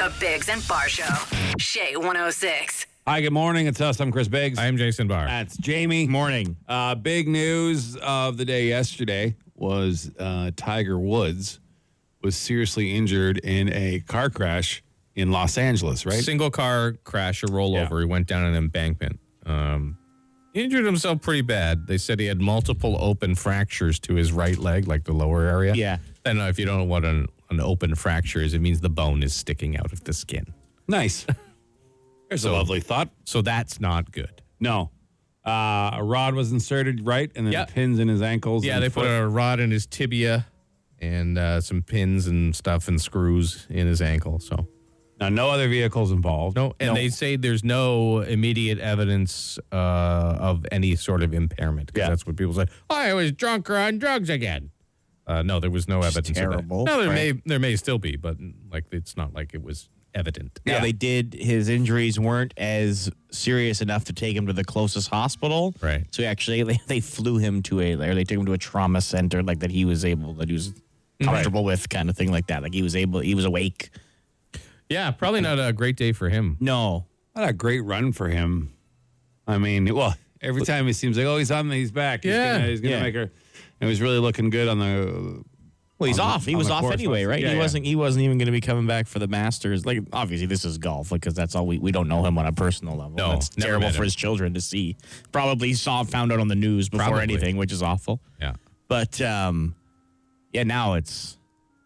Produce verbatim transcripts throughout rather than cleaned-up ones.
The Biggs and Barr Show. Shea one oh six. Hi, good morning. It's us. I'm Chris Biggs. I'm Jason Barr. That's Jamie. Morning. Uh, big news of the day yesterday was uh, Tiger Woods was seriously injured in a car crash in Los Angeles, right? Single car crash, a rollover. Yeah. He went down an embankment. Um, he injured himself pretty bad. They said he had multiple open fractures to his right leg, like the lower area. Yeah. And uh, if you don't know what an, an open fracture is, it means the bone is sticking out of the skin. Nice. There's So- a lovely thought. So that's not good. No. Uh, a rod was inserted, right? And then Yeah. pins in his ankles. Yeah, and they foot. put a rod in his tibia and uh, some pins and stuff and screws in his ankle. So Now, no other vehicles involved. no, and they say there's no immediate evidence uh, of any sort of impairment. Because Yeah. that's what people say. Oh, I was drunk or on drugs again. Uh, no, there was no evidence terrible, of that. No, there right? may there may still be, but like it's not like it was evident. Now, Yeah. they did, his injuries weren't as serious enough to take him to the closest hospital. Right. So actually, they, they flew him to a, or they took him to a trauma center, like that he was able, that he was comfortable with, kind of thing like that. Like he was able, he was awake. Yeah, probably not a great day for him. No. What a great run for him. I mean, well, every time it seems like, oh, he's on, he's back. He's Yeah. gonna, he's gonna Yeah. make her. And he was really looking good on the. Well, he's On the- off. He on was the off course anyway, was- right? yeah, he yeah. wasn't. He wasn't even going to be coming back for the Masters. Like, obviously, this is golf, because that's all we we don't know him on a personal level. No, That's never terrible met for him. his children to see. Probably saw, found out on the news before Probably. anything, which is awful. Yeah. But um, yeah, now it's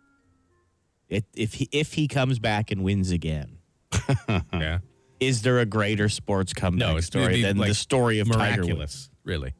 it, if he if he comes back and wins again, Yeah. is there a greater sports comeback No, it's it'd story be, than like, the story of Tiger Woods? miraculous, really.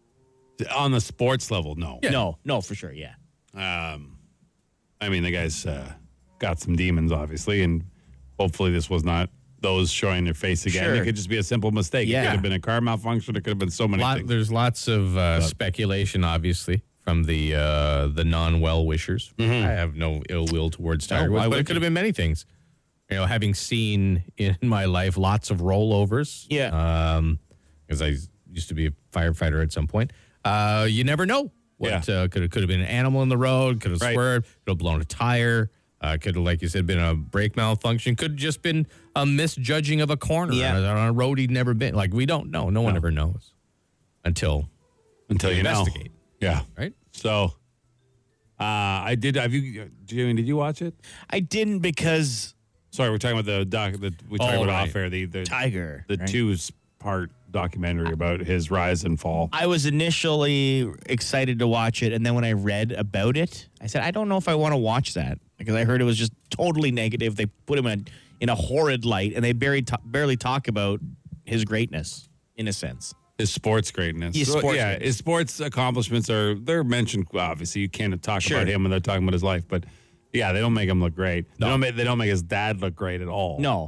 On the sports level, no. No, no, for sure, yeah. Um, I mean, the guy's uh, got some demons, obviously, and hopefully this was not those showing their face again. Sure. It could just be a simple mistake. It Yeah. could have been a car malfunction. It could have been so many Lot, things. there's lots of uh, speculation, obviously, from the uh, the non-well wishers. I have no ill will towards Tiger No, Woods, why but would it could have been many things. You know, having seen in my life lots of rollovers. Yeah. Um, because I used to be a firefighter at some point. Uh, you never know. What Yeah. uh, could have could have been an animal in the road. Could have Right. swerved. Could have blown a tire. Uh, could have, like you said, been a brake malfunction. Could have just been a misjudging of a corner Yeah. on, a, on a road he'd never been. Like, we don't know. No one No. ever knows until Until you investigate. know. Yeah. Right? So, uh, I did. Have you, Jimmy, did you watch it? I didn't because Sorry, we're talking about the doc. The, we talked Oh, about right. off air. The the, Tiger, the right? two part documentary about his rise and fall. I was initially excited to watch it, and then when I read about it, I said, I don't know if I want to watch that, because I heard it was just totally negative. They put him in a, in a horrid light, and they barely, ta- barely talk about his greatness, in a sense. His sports greatness. His So, sports yeah, greatness. his sports accomplishments are they're mentioned. Obviously, you can't talk Sure. about him when they're talking about his life, but yeah, they don't make him look great. They No. don't make they don't make his dad look great at all. No.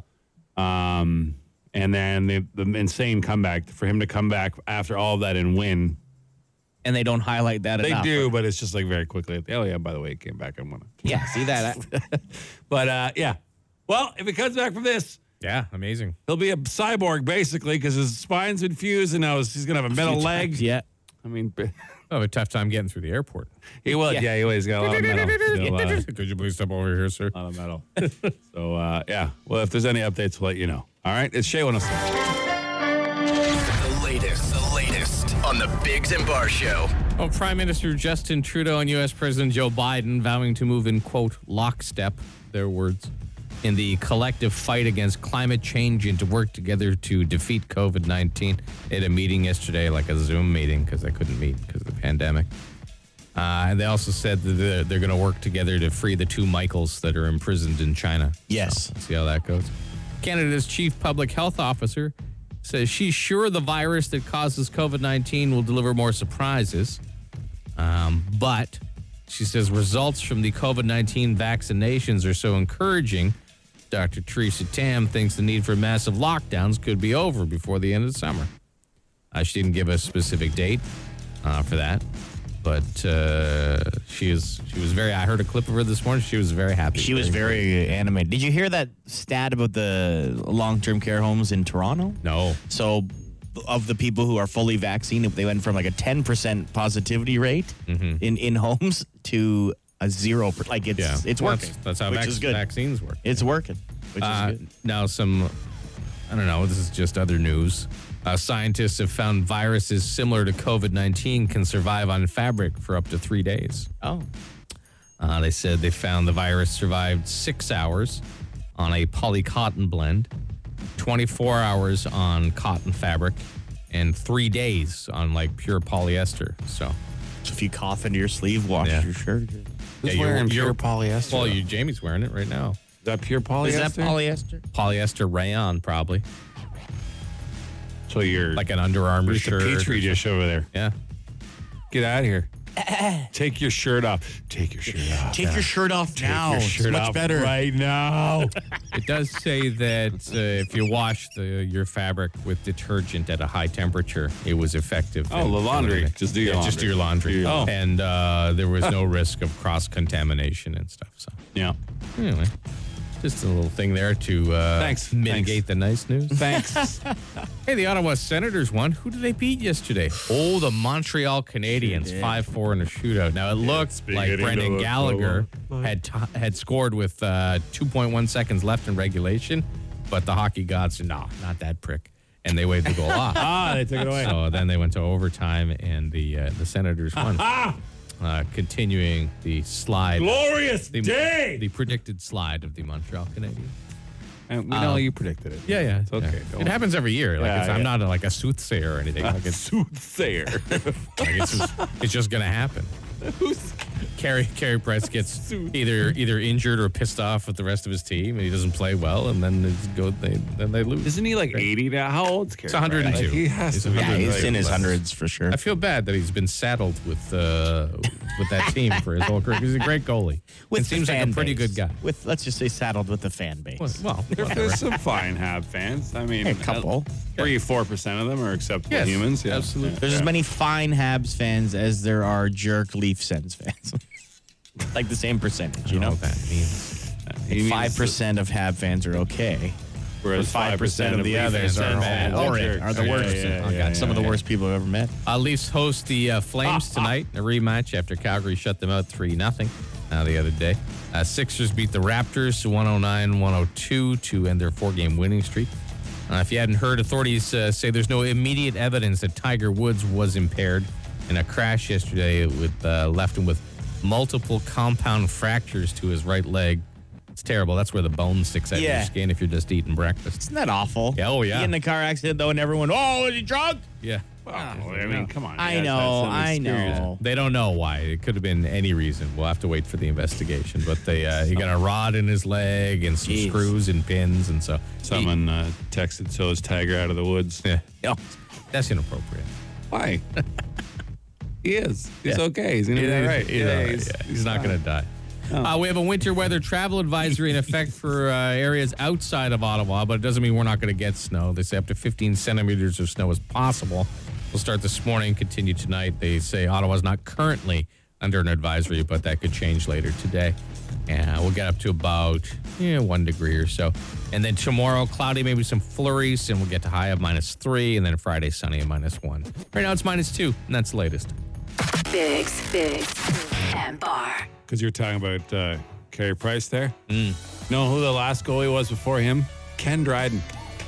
Um, and then the, the insane comeback for him to come back after all of that and win. And they don't highlight that They enough. do, but it's just like very quickly. Oh yeah, by the way, he came back and won it. Yeah, see that? But uh, yeah, well, if he comes back from this, Yeah, amazing. he'll be a cyborg basically because his spine's been fused and now he's gonna have a metal leg. Yeah. I mean, I have a tough time getting through the airport. he will. Yeah. Yeah, he will. He's got a lot of metal. Still, uh, Could you please step over here, sir? lot of metal. So, uh, yeah. Well, if there's any updates, we'll let you know. All right? It's Shea one oh six. The latest, the latest on the Biggs and Barr Show. Well, Prime Minister Justin Trudeau and U S President Joe Biden vowing to move in, quote, lockstep, their words, in the collective fight against climate change and to work together to defeat COVID nineteen at a meeting yesterday, like a Zoom meeting, because they couldn't meet because of the pandemic. Uh, and they also said that they're, they're going to work together to free the two Michaels that are imprisoned in China. Yes. So, we'll see how that goes. Canada's chief public health officer says she's sure the virus that causes COVID nineteen will deliver more surprises. Um, but she says results from the COVID nineteen vaccinations are so encouraging, Doctor Theresa Tam thinks the need for massive lockdowns could be over before the end of the summer. Uh, she didn't give a specific date uh, for that, but uh, she is she was very. I heard a clip of her this morning. She was very happy. She was very animated. Did you hear that stat about the long-term care homes in Toronto? no. So, of the people who are fully vaccinated, they went from like a ten percent positivity rate Mm-hmm. in, in homes to a zero. Per, like it's Yeah, it's Well, working. That's, that's how which vac- is good. vaccines work. It's working. which Uh, is good. now, some, I don't know, this is just other news. Uh, scientists have found viruses similar to COVID nineteen can survive on fabric for up to three days. Oh, Uh, they said they found the virus survived six hours on a polycotton blend, twenty-four hours on cotton fabric, and three days on like pure polyester. So, so if you cough into your sleeve, wash Yeah. your shirt. Who's you're- wearing you're- pure polyester? well, though? you, Jamie's wearing it right now. Is that pure polyester? Is that polyester? Polyester rayon, probably. So you're Like an Under Armour just a shirt. or petri dish over there. Yeah. Get out of here. Take your shirt off. Take your shirt off. Take your shirt off now. Your It's shirt much off better. right now. It does say that uh, if you wash the, your fabric with detergent at a high temperature, it was effective. Oh, in the laundry. doing it. Just do your Yeah, Just do your laundry. Do your laundry. And uh, there was no risk of cross contamination and stuff. So Yeah. anyway, just a little thing there to uh, Thanks. mitigate Thanks. the nice news. Thanks. Hey, the Ottawa Senators won. Who did they beat yesterday? Oh, the Montreal Canadiens, five four in a shootout. Now, it looked like beginning Brendan to look Gallagher had t- had scored with uh, two point one seconds left in regulation, but the hockey gods said, no, not that prick. And they waved the goal off. ah, they took it away. So then they went to overtime, and the uh, the Senators won. Uh, continuing the slide. Glorious the, day. The predicted slide of the Montreal Canadiens. And we know you predicted it. Yeah, yeah. It's okay. yeah. Don't It worry. happens every year. Like Yeah, it's, I'm yeah. not a, like a soothsayer or anything. Like it's, Soothsayer. like it's, just, it's just gonna happen. Carey Carey Price gets either either injured or pissed off with the rest of his team, and he doesn't play well, and then it's go they then they lose. Isn't he like eighty now? How old's Carey? It's one hundred two. Like, he has He's to be. one hundred Yeah, two. he's in his hundreds for sure. I feel bad that he's been saddled with uh, with that team for his whole career. He's a great goalie. With It the seems like a fan pretty base. good guy. With let's just say saddled with the fan base. Well, well whatever. There's some fine Hab fans. I mean, A couple. Three, four percent of them are acceptable Yes, humans. Yeah. absolutely. There's as many fine Habs fans as there are jerk Leaf Sens fans. Like the same percentage, you I don't know? what that means. He means Five percent of Hab fans are okay. whereas Five percent of the Leaf others fans are bad. horrid, Jerks. are the Yeah, worst. yeah, Oh, yeah, God, yeah, some of the yeah. worst people I've ever met. Uh, Leafs host the uh, Flames tonight, a rematch after Calgary shut them out three nothing uh, the other day. Uh, Sixers beat the Raptors one oh nine one oh two to end their four-game winning streak. Uh, if you hadn't heard, authorities uh, say there's no immediate evidence that Tiger Woods was impaired in a crash yesterday with uh, left him with multiple compound fractures to his right leg. It's terrible. That's where the bone sticks out of Yeah. your skin if you're just eating breakfast. Isn't that awful? Yeah, oh, yeah. You get in a car accident, though, and everyone, oh, is he drunk? Yeah. Well, I mean, come on. I you guys know, had some I experience. know. They don't know why. It could have been any reason. We'll have to wait for the investigation. But they uh, he got a rod in his leg and some Jeez. screws and pins, and so Someone uh, texted, so is Tiger out of the woods? He, yeah, Oh, that's inappropriate. Why? He is. He's Yeah. okay. He's going to be He's- all right. he's Yeah, all right, he's- yeah. He's not going to die. Uh, we have a winter weather travel advisory in effect for uh, areas outside of Ottawa, but it doesn't mean we're not going to get snow. They say up to fifteen centimeters of snow is possible. We'll start this morning, continue tonight. They say Ottawa's not currently under an advisory, but that could change later today. And we'll get up to about yeah, one degree or so. And then tomorrow, cloudy, maybe some flurries, and we'll get to high of minus three. And then Friday, sunny and minus one. Right now, it's minus two, and that's the latest. Bigs, Bigs, and Bar. Because you were talking about uh, Carey Price there. Mm. Know who the last goalie was before him? Ken Dryden.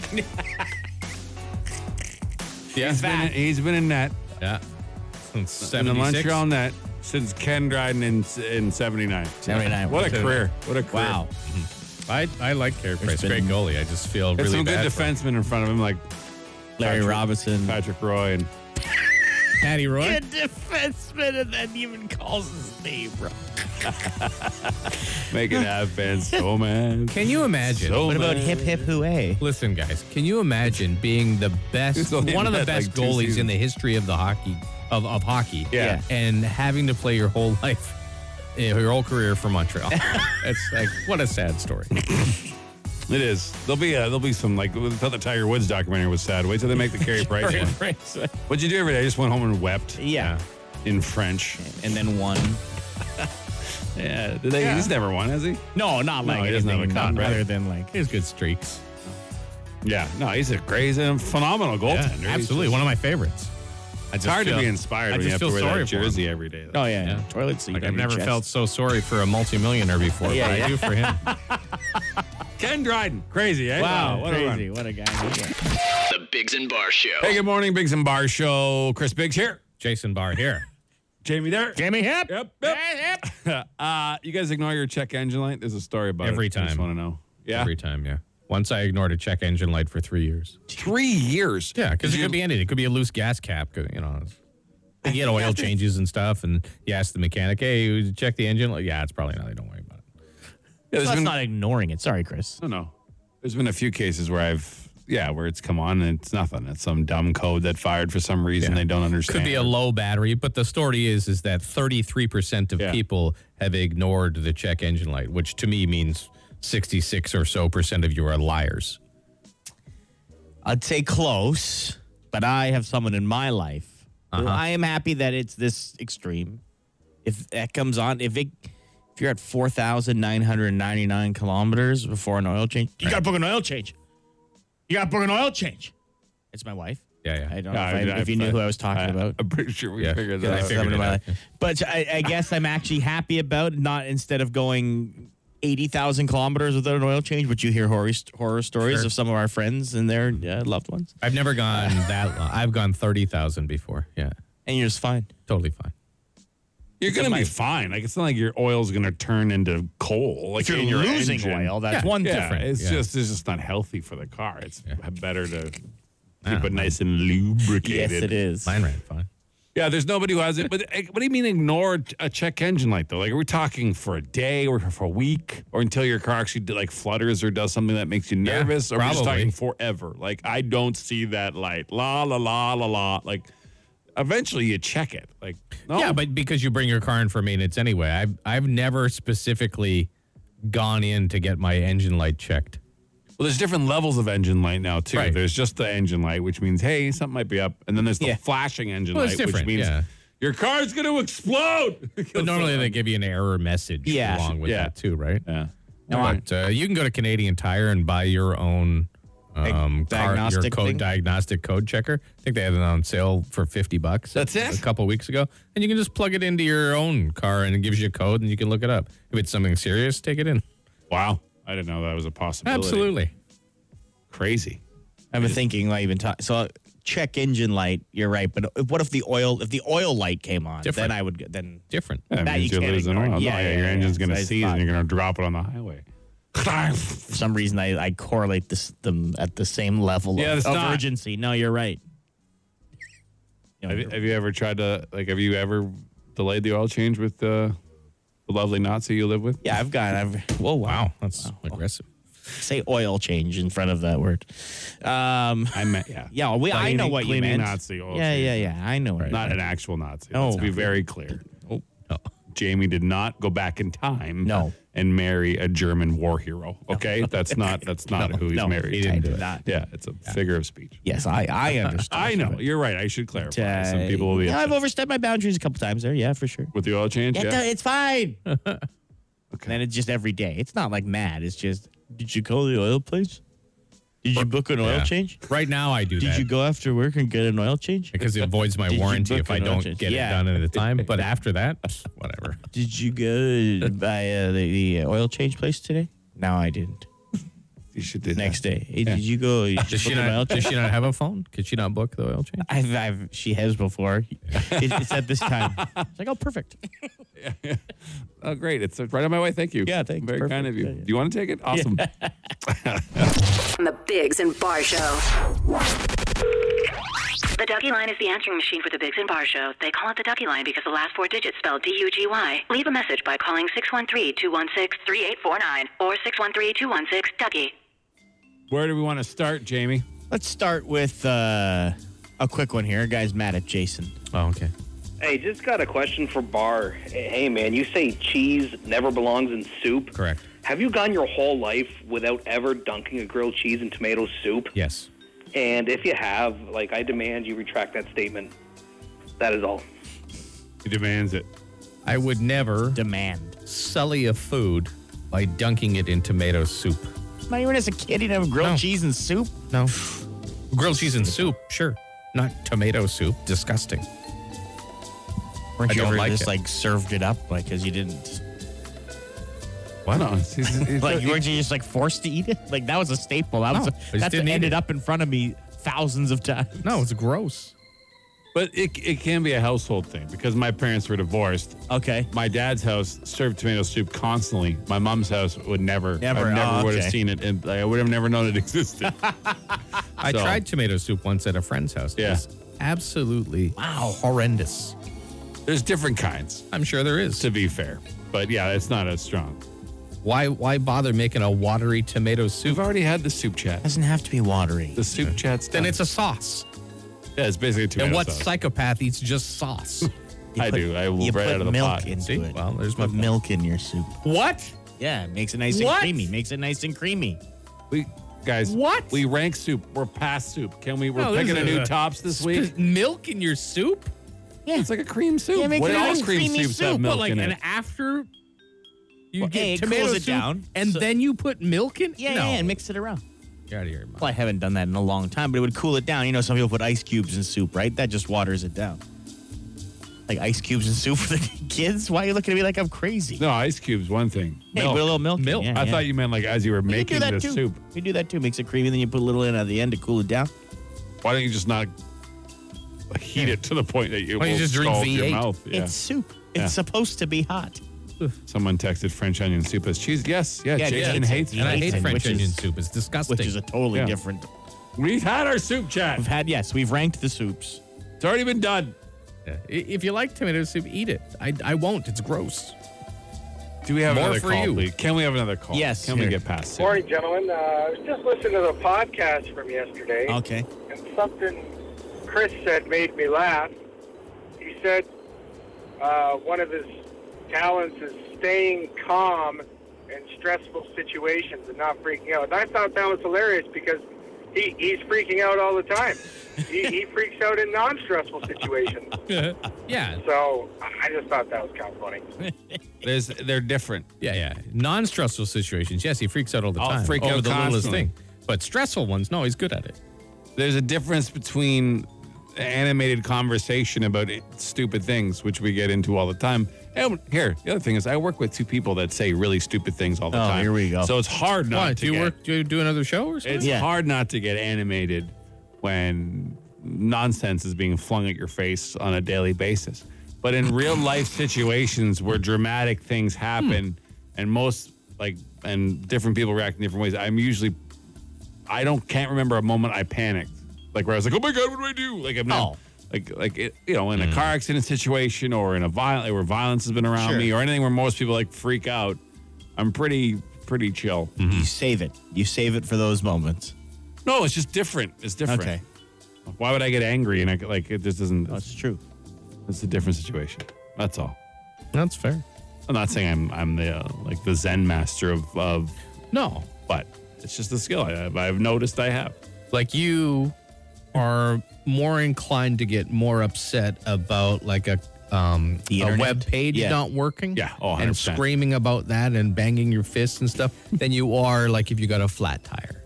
Yeah, He's been, he's been in net, yeah. Since in the seventy-six. Montreal net, since Ken Dryden in in seventy-nine. seventy-nine. What a career. What a career. Wow. I, I like Carey Price. been- Great goalie. I just feel There's really some good bad for him. defensemen in front of him, like Larry Patrick- Robinson. Patrick Roy. And Patty Roy. Good defenseman, and then even calls his name, bro. making Av fans so mad. Can you imagine? So What about mad. hip hip hooray? Listen, guys, can you imagine being the best, He's only one of the had, best like, two goalies in seasons. the history of the hockey of, of hockey? Yeah. and having to play your whole life, you know, your whole career for Montreal. It's like what a sad story. It is. There'll be a, there'll be some like we thought the Tiger Woods documentary was sad. Wait till they make the Carey Price one. What'd you do every day? I just went home and wept Yeah. in French. And then one. Yeah. Did they, He's never won, has he? No, not No, like he doesn't have a anything cup, not right? other than like. He has good streaks. Yeah. No, he's a great, he's a phenomenal goaltender. He's absolutely, just- one of my favorites. I just It's hard feel- to be inspired I when you just have to feel wear sorry that for him. jersey every day. though. Oh yeah, Yeah. toilet seat. Like on I've your never chest. felt so sorry for a multimillionaire before, Yeah, but yeah. I do for him. Ken Dryden. Crazy, eh? Wow, what a run. crazy. What a guy. The Biggs and Bar Show. Hey, good morning, Biggs and Bar Show. Chris Biggs here. Jason Barr here. Jamie there. Jamie Hip. Yep, yep. uh, you guys ignore your check engine light? There's a story about Every it. I just time. want to know. Yeah. Every time, yeah. Once I ignored a check engine light for three years. Three years. Yeah, because it Did could you- be anything. It could be a loose gas cap. 'Cause, you know, it's- you get oil changes and stuff, and you ask the mechanic, "Hey, you check the engine?" Like, yeah, it's probably not. Don't worry about it. Yeah, So there's that's been, not ignoring it. Sorry, Chris. no, no. There's been a few cases where I've, yeah, where it's come on and it's nothing. It's some dumb code that fired for some reason Yeah. they don't understand. Could be a low battery, but the story is is that thirty-three percent of Yeah. people have ignored the check engine light, which to me means sixty-six or so percent of you are liars. I'd say close, but I have someone in my life. who Uh-huh. I am happy that it's this extreme. If that comes on, if it, if you're at four thousand nine hundred ninety-nine kilometers before an oil change, you got to book an oil change. You got to book an oil change. It's my wife. Yeah, yeah. I don't Yeah, know if, I, I- if you knew I- who I was talking I- about. I'm pretty sure we Yeah. figured Yeah, that I out. figured Someone it in my out. life. But I, I guess I'm actually happy about not instead of going eighty thousand kilometers without an oil change, but you hear horror, horror stories Sure. of some of our friends and their uh, loved ones. I've never gone that long. I've gone thirty thousand before. Yeah, And you're just fine. totally fine. You're going to be fine. Like, it's not like your oil's going to turn into coal. Like, If you're in your losing engine. oil, that's Yeah, one Yeah, different. it's Yeah. just it's just not healthy for the car. It's better to I keep don't it know. nice and lubricated. Yes, it is. Mine ran fine. Yeah, there's nobody who has it. But eh, what do you mean ignore a check engine light, though? Like, are we talking for a day or for a week or until your car actually like flutters or does something that makes you Yeah, nervous? or are we just probably. talking forever? Like, I don't see that light. La, la, la, la, la. Like, eventually you check it. Like, no. Yeah, but because you bring your car in for maintenance anyway, I've I've never specifically gone in to get my engine light checked. Well, there's different levels of engine light now, too. Right. There's just the engine light, which means, hey, something might be up. And then there's the Yeah. flashing engine Well, it's light, which different, means yeah. your car's going to explode. But normally they give you an error message Yeah. along with Yeah. that too, right? Yeah. But uh, you can go to Canadian Tire and buy your own um, car, your diagnostic code thing? diagnostic code checker. I think they had it on sale for fifty bucks. That's it? A couple weeks ago, and you can just plug it into your own car, and it gives you a code, and you can look it up. If it's something serious, take it in. Wow. I didn't know that was a possibility. Absolutely. Crazy. I've been thinking, like, even talk, so check engine light. You're right, but what if the oil if the oil light came on? Different. Then I would get- then Different. That That means you you're can't losing ignore. oil. Yeah, No, yeah, your yeah, engine's yeah. going to So I seize thought- and you're going to drop it on the highway. for some reason I, I correlate this them at the same level Yeah, of, it's of not. urgency. No, you're right. You know, have, you, you're- have you ever tried to, like, have you ever delayed the oil change with uh, the lovely Nazi you live with? yeah, I've got. I've. Whoa, wow. Wow, that's aggressive. Say oil change in front of that word. Um, I meant, yeah. yeah, we. I know Cleaning- what you cleaning meant. Nazi oil yeah, change. yeah, yeah. I know it. Not an actual Nazi. No. Let's be very clear. Oh, Jamie did not go back in time No. and marry a German war hero. Okay? That's not that's not who he's no, married. he didn't do it. Not. Yeah, it's a figure of speech. Yes, I. I understand. I know. You're right. I should clarify. Uh, Some people will be yeah, I've upset. overstepped my boundaries a couple times there. Yeah, for sure. with the oil change. Yeah, Yeah. no, it's fine. Okay. Then it's just every day. It's not like mad. It's just, did you call the oil place? Did you book an oil Yeah. change? Right now, I do Did that. you go after work and get an oil change? because it avoids my Did you warranty book if I an oil don't change? get Yeah. it done at the time. But after that, whatever. Did you go by uh, the, the oil change place today? No, I didn't. You should do Next that. day. Hey, did you go? You Does she book an oil not? Does change? she not have a phone? Could she not book the oil change? I've, I've, she has before. It, it's at this time. It's like, oh, perfect. Oh, great. It's right on my way. Thank you. Yeah, thanks. Very Perfect. kind of you. Yeah, yeah. Do you want to take it? Awesome. On the Biggs and Bar Show. The Ducky line is the answering machine for the Biggs and Bar Show. They call it the Ducky line because the last four digits spell D U G Y. Leave a message by calling six one three, two one six, three eight four nine or six one three, two one six, Ducky. Where do we want to start, Jamie? Let's start with uh, a quick one here. Guy's mad at Jason. Oh, okay. Hey, just got a question for Bar. Hey, man, you say cheese never belongs in soup. Correct. Have you gone your whole life without ever dunking a grilled cheese in tomato soup? Yes. And if you have, like, I demand you retract that statement. That is all. He demands it. I would never Demand. sully a food by dunking it in tomato soup. Not even as a kid, you'd have grilled No. cheese and soup. No. Grilled cheese and soup, sure. Not tomato soup. Disgusting. Weren't I you don't ever like just it. like served it up like because you didn't? Why not? It's- it's- it's- Like, weren't you just like forced to eat it? Like that was a staple. That No, was I a, just that's didn't eat ended it. up in front of me thousands of times. No, it's gross. But it, it can be a household thing because my parents were divorced. Okay. My dad's house served tomato soup constantly. My mom's house would never. Never, I never oh, would have okay. seen it, and I would have never known it existed. I So- tried tomato soup once at a friend's house. It Yeah. was absolutely wow horrendous. There's different kinds, I'm sure there is. to be fair, but yeah, it's not as strong. Why why bother making a watery tomato soup? We've already had the soup chat. Doesn't have to be watery. The soup chat's Then done. it's a sauce. yeah, it's basically tomato And what sauce. psychopath eats just sauce? You I do. I will you right put out of the milk pot. into See? it. Well, there's my Put point. milk in your soup. What? Yeah, it makes it nice What? and creamy. Makes it nice and creamy. We guys, What? We rank soup. We're past soup. Can we? We're No, picking this a is new a- tops this week. Milk in your soup? Yeah. It's like a cream soup. Yeah, make what it a all nice cream creamy soups soup, have but milk But like in an it? after you Well, get hey, it tomato cools it soup down, and so- then you put milk in? Yeah, no. yeah, and mix it around. You're out of here, Mom. Well, I haven't done that in a long time, but it would cool it down. You know, some people put ice cubes in soup, right? That just waters it down. Like ice cubes in soup for the kids? Why are you looking at me like I'm crazy? No, ice cubes. One thing. Hey, Milk. put a little milk. in, Milk. yeah, I yeah. thought you meant like as you were You can making do that the too. soup. You do that too. Makes it creamy, then you put a little in at the end to cool it down. Why don't you just not heat it to the point that you Why don't will you just drink scald V your eight? mouth? Yeah. It's soup. It's Yeah. supposed to be hot. Someone texted French onion soup as cheese. Yes, yeah. Yeah, Jason yeah, hates And I it. hate Hates it, French which is- onion soup. It's disgusting. Which is a totally Yeah. different. We've had our soup chat. We've had, yes, we've ranked the soups. It's already been done. Yeah. I- If you like tomato soup, eat it. I, I won't. It's gross. Do we have More another for call, you. please? Can we have another call? Yes, Can we here. get past it? Morning, gentlemen. Uh, I was just listening to the podcast from yesterday, Okay. and something Chris said made me laugh. He said uh, one of his talents is staying calm in stressful situations and not freaking out. And I thought that was hilarious because he, he's freaking out all the time. he, he freaks out in non-stressful situations. Yeah. So I just thought that was kind of funny. There's, they're different. Yeah, yeah. Non-stressful situations. Yes, he freaks out all the I'll time. freak over out the littlest constantly. thing. But stressful ones, no, he's good at it. There's a difference between animated conversation about it- stupid things, which we get into all the time. And here, the other thing is, I work with two people that say really stupid things all the Oh, time. here we go. So it's hard not Why? to Do you get. work? Do you do another show or something? It's Yeah. hard not to get animated when nonsense is being flung at your face on a daily basis. But in real life situations where dramatic things happen, and most like and different people react in different ways, I'm usually I don't can't remember a moment I panicked, like where I was like, oh my god, what do I do? Like I'm not. Oh. Like, like it, you know, in a car accident situation or in a violent where violence has been around Sure. me or anything where most people like freak out, I'm pretty, pretty chill. You save it. You save it for those moments. No, it's just different. It's different. Okay. Why would I get angry and I like it just doesn't? That's true. It's a different situation. That's all. That's fair. I'm not saying I'm I'm the uh, like the Zen master of of, No, but it's just a skill I have. I've noticed I have. like you are more inclined to get more upset about like a um The a internet? web page Yeah. not working. Yeah. Oh, one hundred and percent. screaming about that and banging your fists and stuff than you are like if you got a flat tire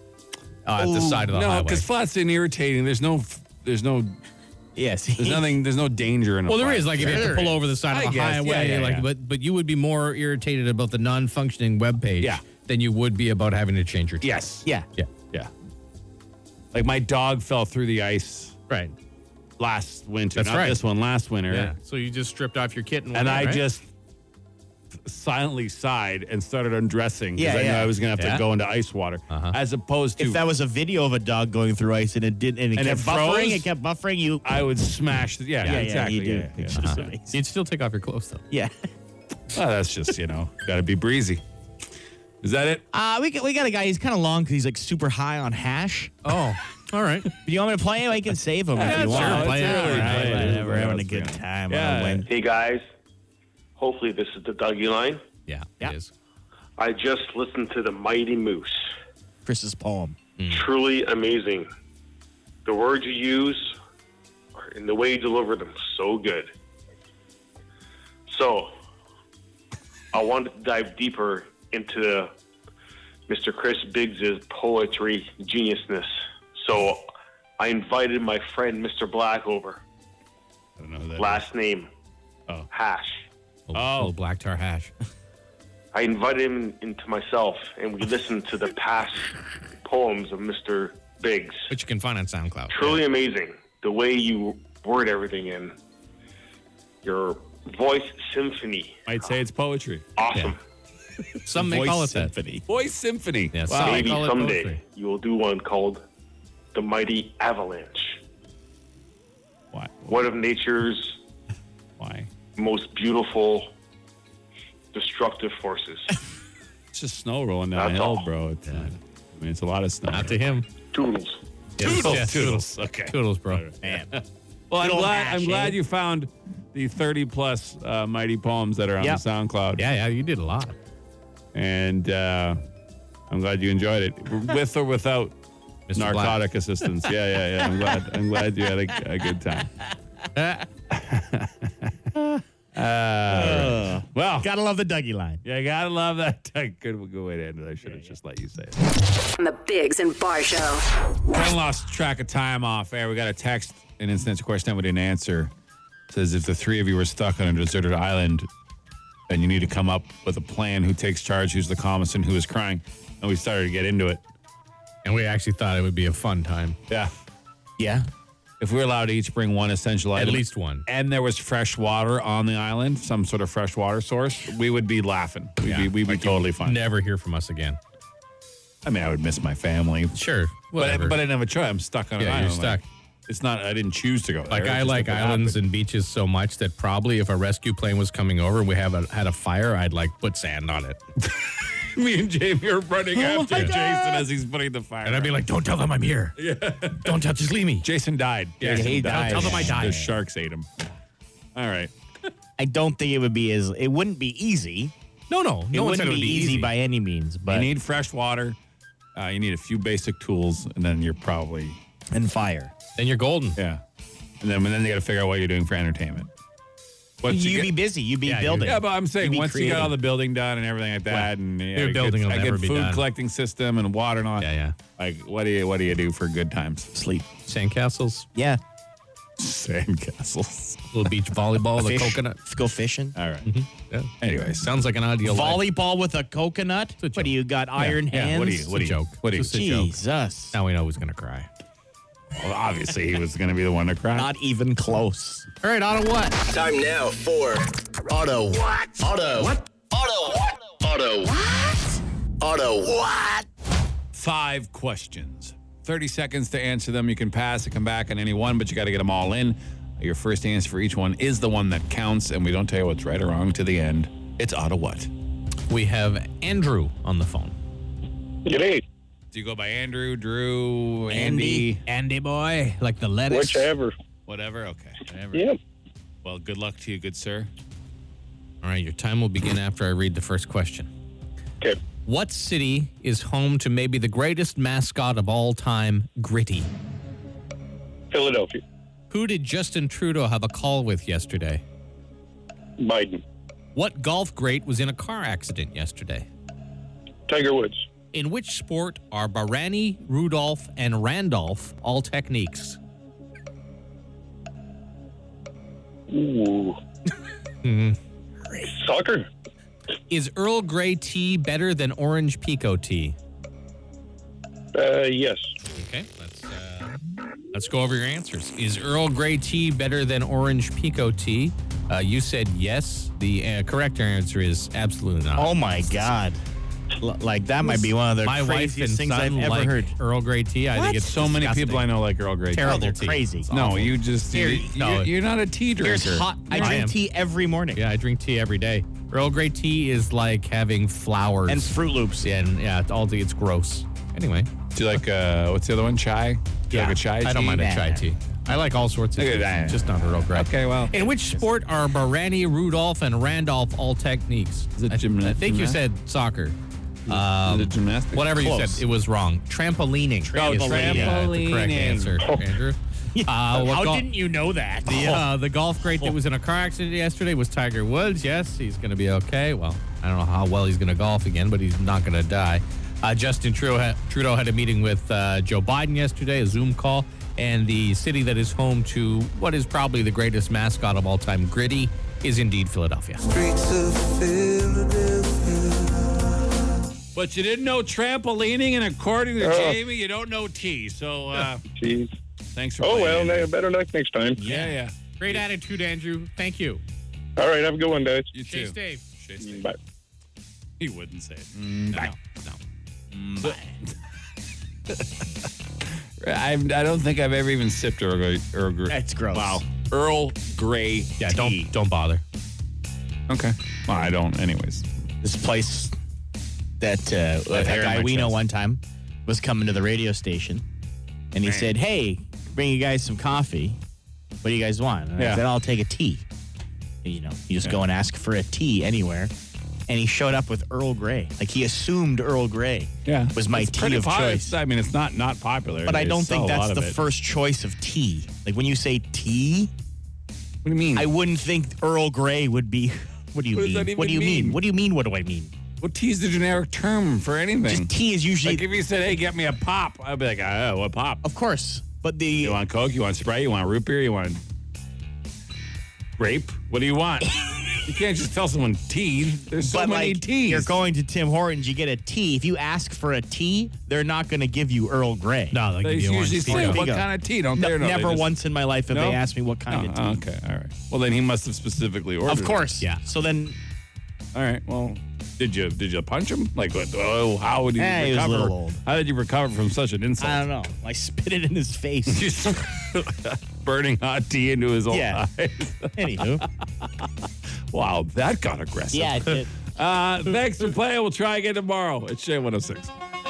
uh, at the side of the no, highway. because flats and irritating. There's no there's no Yes. there's nothing there's no danger in a Well, there flat. is like if you have to There pull is. over the side I of a guess. highway, Yeah, yeah, like yeah. but but you would be more irritated about the non-functioning web page Yeah. than you would be about having to change your tire. Yes. Yeah. Yeah. Yeah. Like my dog fell through the ice Right. last winter. That's not right. this one, last winter. Yeah. So you just stripped off your kit and, And went I in, right? just silently sighed and started undressing because Yeah, I knew yeah. I was going to have Yeah. to go into ice water, Uh-huh. as opposed to If that was a video of a dog going through ice and it did and it And kept it buffering, froze? it kept buffering you. I would smash. The, yeah, yeah, yeah, exactly. you do. Yeah, It's yeah. just Uh-huh. amazing. You'd still take off your clothes though. Yeah. Well, that's just you know, got to be breezy. Is that it? Uh, we got, we got a guy. He's kind of long because he's like super high on hash. Oh, all right. Do you want me to play him? I can save him if Yeah, you want. sure, Play it's him. early. All right, Play it. whatever. We're having a Let's good go. time Yeah. on a win. Hey guys, hopefully this is the Dougie line. Yeah, Yeah. it is. I just listened to the Mighty Moose. Chris's poem. Truly amazing. The words you use are- and the way you deliver them, so good. So, I wanted to dive deeper into Mister Chris Biggs' poetry geniusness. So, I invited my friend Mister Black over. I don't know who that. Last name, Oh. Hash. Little, Oh. little black tar hash. I invited him into myself, and we listened to the past poems of Mister Biggs. Which you can find on SoundCloud. Truly amazing. The way you word everything in. Your voice symphony. I'd say it's poetry. Awesome. Some may Voice call it symphony. Voice symphony. that. Yeah, some may Maybe call it someday poetry. you will do one called The Mighty Avalanche. Why? One of nature's Why? most beautiful destructive forces. It's just snow rolling down That's the hill, all. bro. It's, uh, I mean, it's a lot of snow. Not to him. Toodles. Yes, Toodles. yeah, Toodles. Okay. Toodles, bro. Man. Well, I'm Little glad. hash, I'm glad eh? you found the thirty plus uh, mighty poems that are on Yep. the SoundCloud. Yeah, yeah, you did a lot. And uh, I'm glad you enjoyed it, with or without Mister narcotic assistance. Yeah, yeah, yeah. I'm glad. I'm glad you had a, a good time. Uh, well, Gotta love the Dougie line. yeah, you gotta love that. Good, good way to end it. I should have just let you say it. On the Biggs and Bar Show. Kind of lost track of time off air. We got a text, and it's a question we didn't answer. It says if the three of you were stuck on a deserted island and you need to come up with a plan, who takes charge, who's the calmest, and who is crying? And we started to get into it. And we actually thought it would be a fun time. Yeah. Yeah. If we were allowed to each bring one essential At item, least one. and there was fresh water on the island, some sort of fresh water source, we would be laughing. We'd Yeah. be, we'd be Like you totally fine. Never hear from us again. I mean, I would miss my family. Sure. But, Whatever. but I didn't have a choice. I'm stuck on an Yeah, you're island. stuck. Like, it's not, I didn't choose to go there. Like, It's I just like what islands happened. and beaches so much that probably if a rescue plane was coming over and we have a, had a fire, I'd like put sand on it. Me and Jamie are running Oh after Jason as he's putting the fire. And I'd be like, don't tell them I'm here. Yeah. Don't tell, just leave me. Jason died. Yeah, Jason he died. Tell them I died. The sharks ate him. All right. I don't think it would be as, it wouldn't be easy. No, no. It No one said wouldn't it would be easy, by any means, but, you need fresh water. Uh, you need a few basic tools, and then you're probably, and fire. Then you're golden. yeah. And then, and then you got to figure out what you're doing for entertainment. Once you You'd get- be busy. You'd be Yeah, building. Yeah, but I'm saying You'd be once you got creative. all the building done and everything like that, and yeah, Your a building good, will a never good be food done. collecting system and water and all. Yeah, yeah. Like, what do you what do you do for good times? Sleep. Sandcastles, Yeah. Sandcastles. little beach volleyball, the Fish. coconut. Go fishing. All right. Yeah. Anyways, Sounds like an ideal life. Volleyball with a coconut? a What joke. do you got? Iron yeah, hands? what do you- what do It's a you- joke. what do you- Just a joke. Jesus. Now we know who's going to cry. well, obviously he was going to be the one to cry. Not even close. All right, Otto, what? Time now for Auto What? Auto What? Auto What? Auto What? Auto What? Five questions. thirty seconds to answer them. You can pass and come back on any one, but you got to get them all in. Your first answer for each one is the one that counts, and we don't tell you what's right or wrong to the end. It's Auto What? We have Andrew on the phone. G'day. Do you go by Andrew, Drew, Andy? Andy boy, like the lettuce. Whichever. Whatever? Okay. Whatever. Yeah. Well, good luck to you, good sir. All right, your time will begin after I read the first question. Okay. What city is home to maybe the greatest mascot of all time, Gritty? Philadelphia. Who did Justin Trudeau have a call with yesterday? Biden. What golf great was in a car accident yesterday? Tiger Woods. In which sport are Barani, Rudolph, and Randolph all techniques? Ooh. Soccer. Is Earl Grey tea better than orange Pico tea? Uh, yes. Okay, let's uh, let's go over your answers. Is Earl Grey tea better than orange Pico tea? Uh, you said yes. The uh, correct answer is absolutely not. Oh, my God. L- like, that might be one of the My wife and craziest things son I've ever like heard. Earl Grey tea. I think it's so many disgusting. people I know like Earl Grey. Terrible Oh, they're tea. crazy. It's No, awful. you just you, Here, no. you're, you're not a tea drinker. Here's hot. I I drink am. tea every morning. Yeah, I drink tea every day. Earl Grey tea is like having flowers And Fruit Loops. Yeah, and yeah, it's all tea. It's gross. Anyway, Do you like uh, what's the other one? Chai? Do you like a chai? I don't tea? mind a Nah. chai tea. I like all sorts of Look at teas, that. just not Earl Grey. Okay, well. In which sport are Barani, Rudolph, and Randolph all techniques? Is it I, gymna- I think you said soccer. Um, Is it gymnastics? Whatever you Close. said, it was wrong. Trampolining. Oh, is the, uh, the correct trampolining. answer, Andrew. Uh, what How gol- didn't you know that? the, uh, the golf great that was in a car accident yesterday was Tiger Woods. Yes, he's going to be okay. Well, I don't know how well he's going to golf again, but he's not going to die. Uh, Justin Trudeau had, Trudeau had a meeting with uh, Joe Biden yesterday, a Zoom call, and the city that is home to what is probably the greatest mascot of all time, Gritty, is indeed Philadelphia. Streets of Philadelphia. But you didn't know trampolining, and according to Oh. Jamie, you don't know tea. So, uh, Jeez. thanks for Oh, playing. well, Andrew. ne- better luck next time. Yeah, yeah. Great attitude, Andrew. Thank you. All right, have a good one, guys. You Stay too. safe. Stay safe. Bye. He wouldn't say it. No, no. I, I don't think I've ever even sipped Earl Grey. Earl Grey. That's gross. Wow. Earl Grey Yeah, tea. don't don't bother. Okay. Well, I don't anyways. This place that uh, that hair in guy my we know chest. one time was coming to the radio station, and he Man. said, "Hey, bring you guys some coffee. What do you guys want?" And Yeah. I said, "I'll take a tea." And, you know, you just go and ask for a tea anywhere, and he showed up with Earl Grey. Like he assumed Earl Grey Yeah. was my It's tea pretty of popular. choice. I mean, it's not not popular. But I They don't sell think a lot that's of the it. first choice of tea. Like when you say tea, What do you mean? I wouldn't think Earl Grey would be. What do you What does mean? that What do you even mean? mean? What do you mean? What do I mean? Well, tea's the generic term for anything. Just tea is usually, Like if you said, "Hey, get me a pop," I'd be like, "Oh, what pop? of course. But the You want Coke? You want Sprite? You want root beer? You want grape? What do you want?" You can't just tell someone tea. There's so but many like, teas. you're going to Tim Hortons, you get a tea. If you ask for a tea, they're not going to give you Earl Grey. No, they They give you orange usually tea. say, "What Bingo. kind of tea?" Don't No, they? Or no, they never just- once in my life have No? they asked me what kind of tea. Oh, okay, all right. Well, then he must have specifically ordered. Of course. it. Yeah. So then, All right. Well, did you did you punch him? Like, what? Oh, how would you Eh, he was a recover? little old. How did you recover from such an insult? I don't know. I spit it in his face. Just burning hot tea into his own Yeah. eyes. Anywho. Wow, that got aggressive. Yeah, it did. Uh, thanks for playing. We'll try again tomorrow. It's Shea one oh six.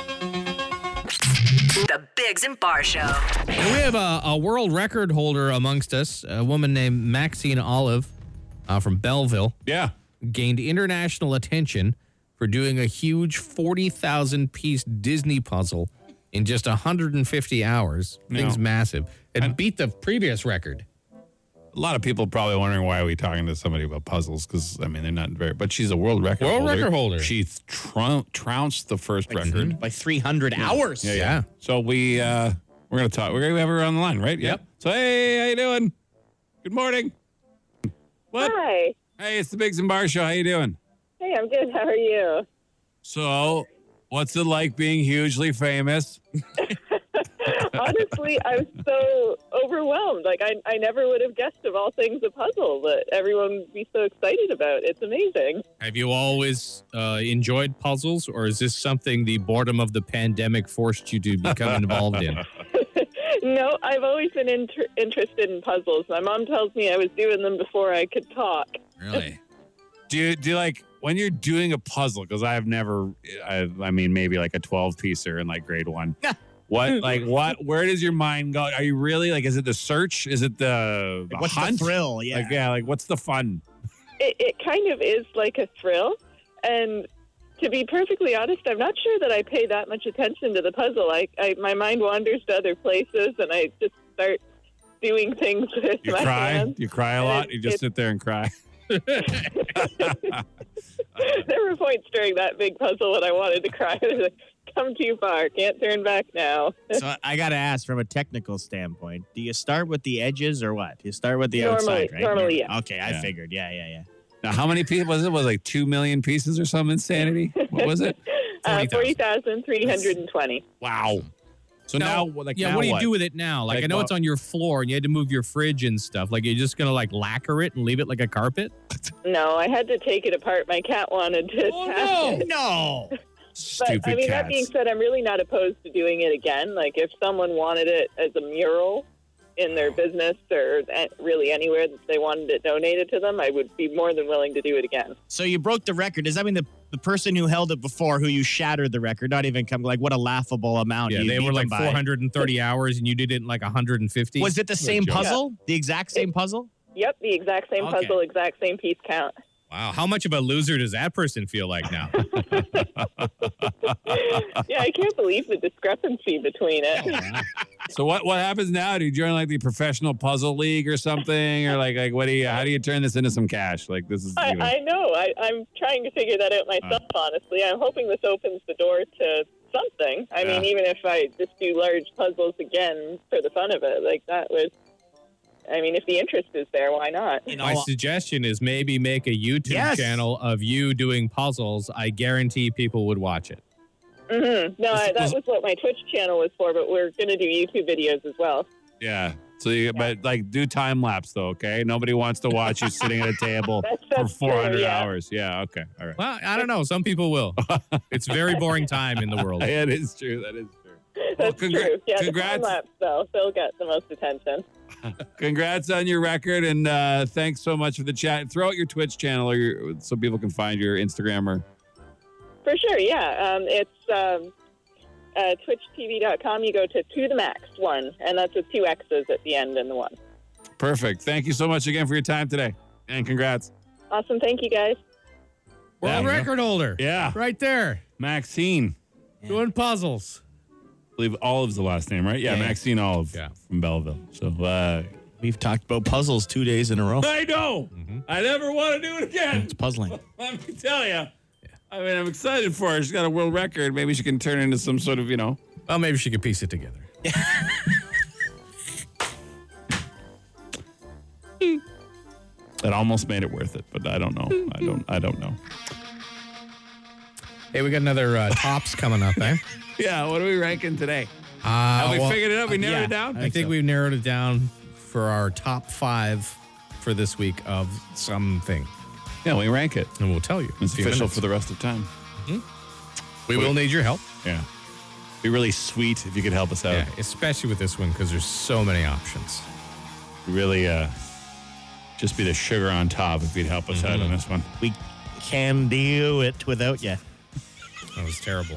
The Biggs and Bar Show. We have a, a world record holder amongst us, a woman named Maxine Olive uh, from Belleville. Yeah. Gained international attention for doing a huge forty thousand piece Disney puzzle in just one hundred fifty hours. Thing's No. massive. It And- beat the previous record. A lot of people probably wondering why are we talking to somebody about puzzles because I mean they're not very. But she's a world record World holder. record holder. She trou- trounced the first record. By three hundred hours. Yeah, yeah. Yeah. So we uh, we're gonna talk. We're gonna have her on the line, right? Yep. So hey, how you doing? Good morning. What? Hi. Hey, it's the Biggs and Bar Show. How you doing? Hey, I'm good. How are you? So, what's it like being hugely famous? Honestly, I was so overwhelmed. Like, I, I never would have guessed, of all things, a puzzle that everyone would be so excited about. It's amazing. Have you always uh, enjoyed puzzles, or is this something the boredom of the pandemic forced you to become involved in? No, I've always been inter- interested in puzzles. My mom tells me I was doing them before I could talk. Really? Do you do you like when you're doing a puzzle? Because I've never, I, I mean, maybe like a twelve piecer in like grade one. What, like, what? Where does your mind go? Are you really like? Is it the search? Is it the, the What's hunt? the thrill? Yeah. Like, yeah, like what's the fun? It, it kind of is like a thrill. And to be perfectly honest, I'm not sure that I pay that much attention to the puzzle. I, I my mind wanders to other places, and I just start doing things with You my cry? hands. You cry a And lot? it- You just it- sit there and cry? There were points during that big puzzle when I wanted to cry. I was like, come too far. Can't turn back now. So I got to ask from a technical standpoint, do you start with the edges or what? You start with the Normally- outside, right? normally, yeah. Okay, I Yeah. figured. Yeah, yeah, yeah. Now, how many people was it? Was it like two million pieces or some insanity? What was it? Uh, forty thousand three hundred twenty. Wow. So now, like, yeah, now what do you do with it now? Like, Like I know what? it's on your floor and you had to move your fridge and stuff. Like, you're just going to like lacquer it and leave it like a carpet? No, I had to take it apart. My cat wanted to Oh, tap no. it. No. But, Stupid I mean, cats. that being said, I'm really not opposed to doing it again. Like, if someone wanted it as a mural in their business or a- really anywhere that they wanted it donated to them, I would be more than willing to do it again. So you broke the record. Does that mean the, the person who held it before, who you shattered the record, not even come, like, what a laughable amount. Yeah, you they beat were like them by? four hundred thirty hours and you did it in like one hundred fifty. Was it the same joke. puzzle? The exact same puzzle? Yep, the exact same Okay. puzzle, exact same piece count. Wow. How much of a loser does that person feel like now? Yeah, I can't believe the discrepancy between it. So what what happens now? Do you join like the professional puzzle league or something, or like like what do you? How do you turn this into some cash? Like this is. I, even- I know. I, I'm trying to figure that out myself, honestly. I'm hoping this opens the door to something. I mean, Yeah. even if I just do large puzzles again for the fun of it, like that would. I mean, if the interest is there, why not? You My know, suggestion is maybe make a YouTube Yes. channel of you doing puzzles. I guarantee people would watch it. Mm-hmm. No, I, that was what my Twitch channel was for, but we're going to do YouTube videos as well. Yeah. So, you, but like, do time lapse though, okay? Nobody wants to watch you sitting at a table That's- for that's four hundred true, yeah. hours. Yeah. Okay. All right. Well, I don't know. Some people will. It's very boring time in the world. Yeah, it is true. That is true. That's congra- true. Yeah, congrats. the time lapse, though, they'll get the most attention. Congrats on your record, and uh, thanks so much for the chat. Throw out your Twitch channel or your, so people can find your Instagram or. For sure, yeah. Um, it's um, uh, twitch T V dot com. You go to To The Max one, and that's with two X's at the end and the one. Perfect. Thank you so much again for your time today, and congrats. Awesome. Thank you, guys. World record holder. Yeah. Right there. Maxine. Doing puzzles. I believe Olive's the last name, right? Yeah, Yeah. Maxine Olive Yeah. from Belleville. So, uh, We've talked about puzzles two days in a row. I know. I never want to do it again. It's puzzling. Let me tell you. I mean, I'm excited for her. She's got a world record. Maybe she can turn it into some sort of, you know. Well, maybe she could piece it together. It almost made it worth it, but I don't know. I don't. I don't know. Hey, we got another uh, tops coming up, eh? Yeah. What are we ranking today? Uh, Have we well, figured it out? We narrowed yeah. it down. I think we've narrowed it down for our top five for this week of something. Yeah, we rank it. And we'll tell you. in It's a few official minutes. for the rest of time. We will need your help. Yeah. Be really sweet if you could help us out. Yeah, especially with this one because there's so many options. Really, uh, just be the sugar on top if you'd help us out on this one. We can do it without you. That was terrible.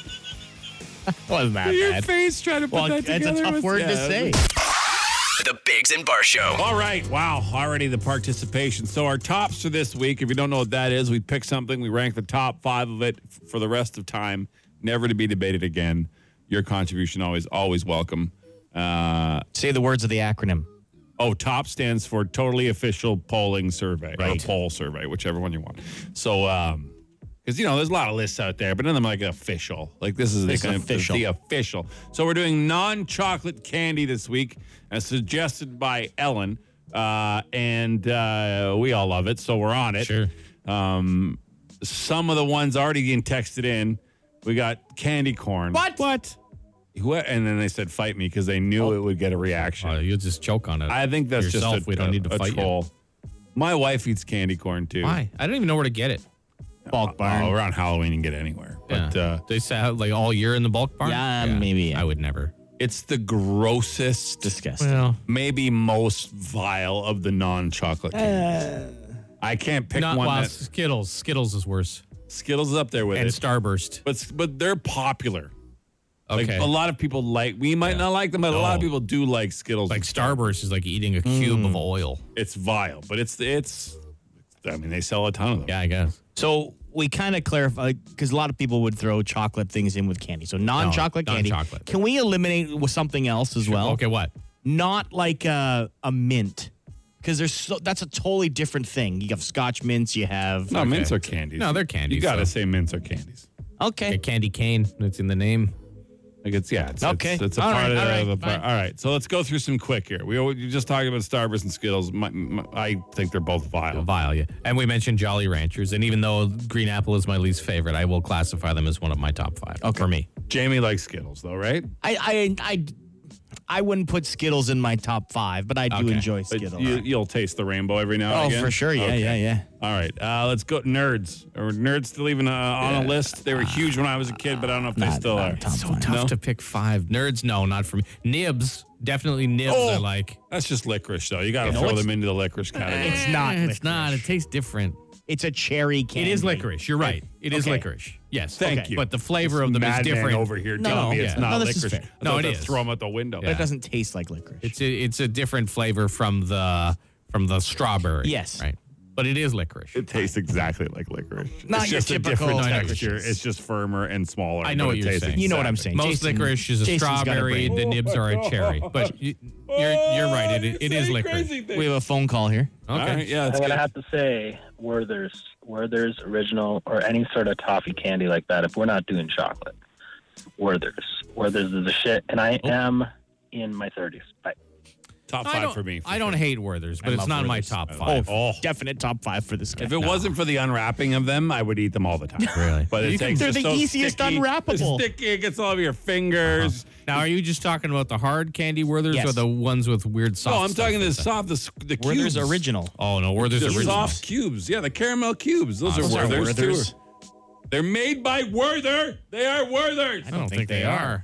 Wasn't that Your bad? face trying to put Well, that that's together. a tough was- word yeah, to that say. was- The Biggs and Bar Show. All right. Wow. Already the participation. So our tops for this week, if you don't know what that is, we pick something, we rank the top five of it f- for the rest of time, never to be debated again. Your contribution always, always welcome. Uh, Say the words of the acronym. oh, TOP stands for Totally Official Polling Survey. Or Right. poll survey, whichever one you want. So, um, because, you know, there's a lot of lists out there, but none of them are like official. Like, this is This the, is official. the official. So, we're doing non-chocolate candy this week, as suggested by Ellen. Uh, and uh, we all love it, so we're on it. Sure. Um, some of the ones already getting texted in. We got candy corn. What? What? Who- And then they said, fight me, because they knew it would get a reaction. Oh, you'll just choke on it. I think that's yourself. just a, we don't a- need to a fight troll. My wife eats candy corn too. you. Why? I don't even know where to get it. Bulk barn. Oh, around Halloween you can get it anywhere. But Yeah. uh, They sell like all year in the bulk barn. Yeah, maybe, yeah. I would never. it's the grossest, Disgusting. Well, maybe most vile of the non-chocolate candies. I can't pick not one. well, That, Skittles. Skittles is worse. Skittles is up there with And it, Starburst. but but they're popular. Like Okay. a lot of people like. We might not like them, but a lot of No. people do like Skittles. Like and stuff. Starburst is like eating a cube Mm. of oil. It's vile, but it's it's. I mean, they sell a ton of them. Yeah, I guess. So we kind of clarify because a lot of people would throw chocolate things in with candy. So non-chocolate No, candy. non-chocolate. Can we eliminate with something else as well? Okay, what? Not like a, a mint. Because there's so, that's a totally different thing. You have Scotch mints. You have No, mints are candies. No, they're candies, You got to so- say mints are candies. okay. A candy cane. It's in the name. Like it's yeah, it's, Okay. It's, it's a All part right, of all the, right, the part. fine. All right, so let's go through some quick here. We were just talking about Starburst and Skittles. My, my, I think they're both vile. Vile, yeah. And we mentioned Jolly Ranchers. And even though Green Apple is my least favorite, I will classify them as one of my top five for me. Jamie likes Skittles though, right? I, I I I wouldn't put Skittles in my top five, but I do Okay. enjoy But Skittles. you, you'll taste the rainbow every now oh, and again. for sure. Yeah, Okay. yeah, yeah. All right, uh, let's go. Nerds. Are nerds still even uh, on a list? They were huge when I was a kid, but I don't know if they Not- still not are. top So five. tough No? to pick five. Nerds, no, not for me. Nibs, definitely nibs Oh. I like. That's just licorice, though. You got to No, throw it's- them into the licorice category. It's not Eh, It's not. It licorice. tastes different. It's a cherry candy. It is licorice. You're right. It is Okay. licorice. Yes. Thank Okay. you. But the flavor This of them is madman different. over here No. telling me it's Yeah. not No, this is licorice. fair. I No, thought it they'd is. Throw them out the window. But it doesn't taste like licorice. It's a, it's a different flavor from the from the strawberry. Yes. Right. But it is licorice. It tastes exactly like licorice. Not it's your just a typical different licorice. texture. It's just firmer and smaller. I know but what it you're tastes saying. You know what I'm exactly- saying. Most Jason- licorice is a Jason's got a strawberry. brain. The nibs are a cherry. But you, you're you're right. It, it is licorice. We have a phone call here. All Okay. right, yeah, I'm that's gonna good. have to say Werther's, Werther's original or any sort of toffee candy like that. If we're not doing chocolate, Werther's, Werther's is a shit, and I am in my thirties. Bye. Top I five don't- for me. for I don't sure. hate Werther's, but I it's love not my Werther's. top Oh, five. Oh. Definite top five for this guy. If it wasn't for the unwrapping of them, I would eat them all the time. Really? But You it can- takes they're just the so easiest sticky, unwrappable. It's sticky. It gets all over your fingers. Now, are you just talking about the hard candy Werther's Yes. or the ones with weird soft? Oh, I'm stuff talking the inside? soft, the, s- the cubes. Werther's original. Oh no, Werther's The original. soft cubes. Yeah, the caramel cubes. Those Oh, are those are Werther's. too. Werther's. They're made by Werther. They are Werther's. I don't think they are.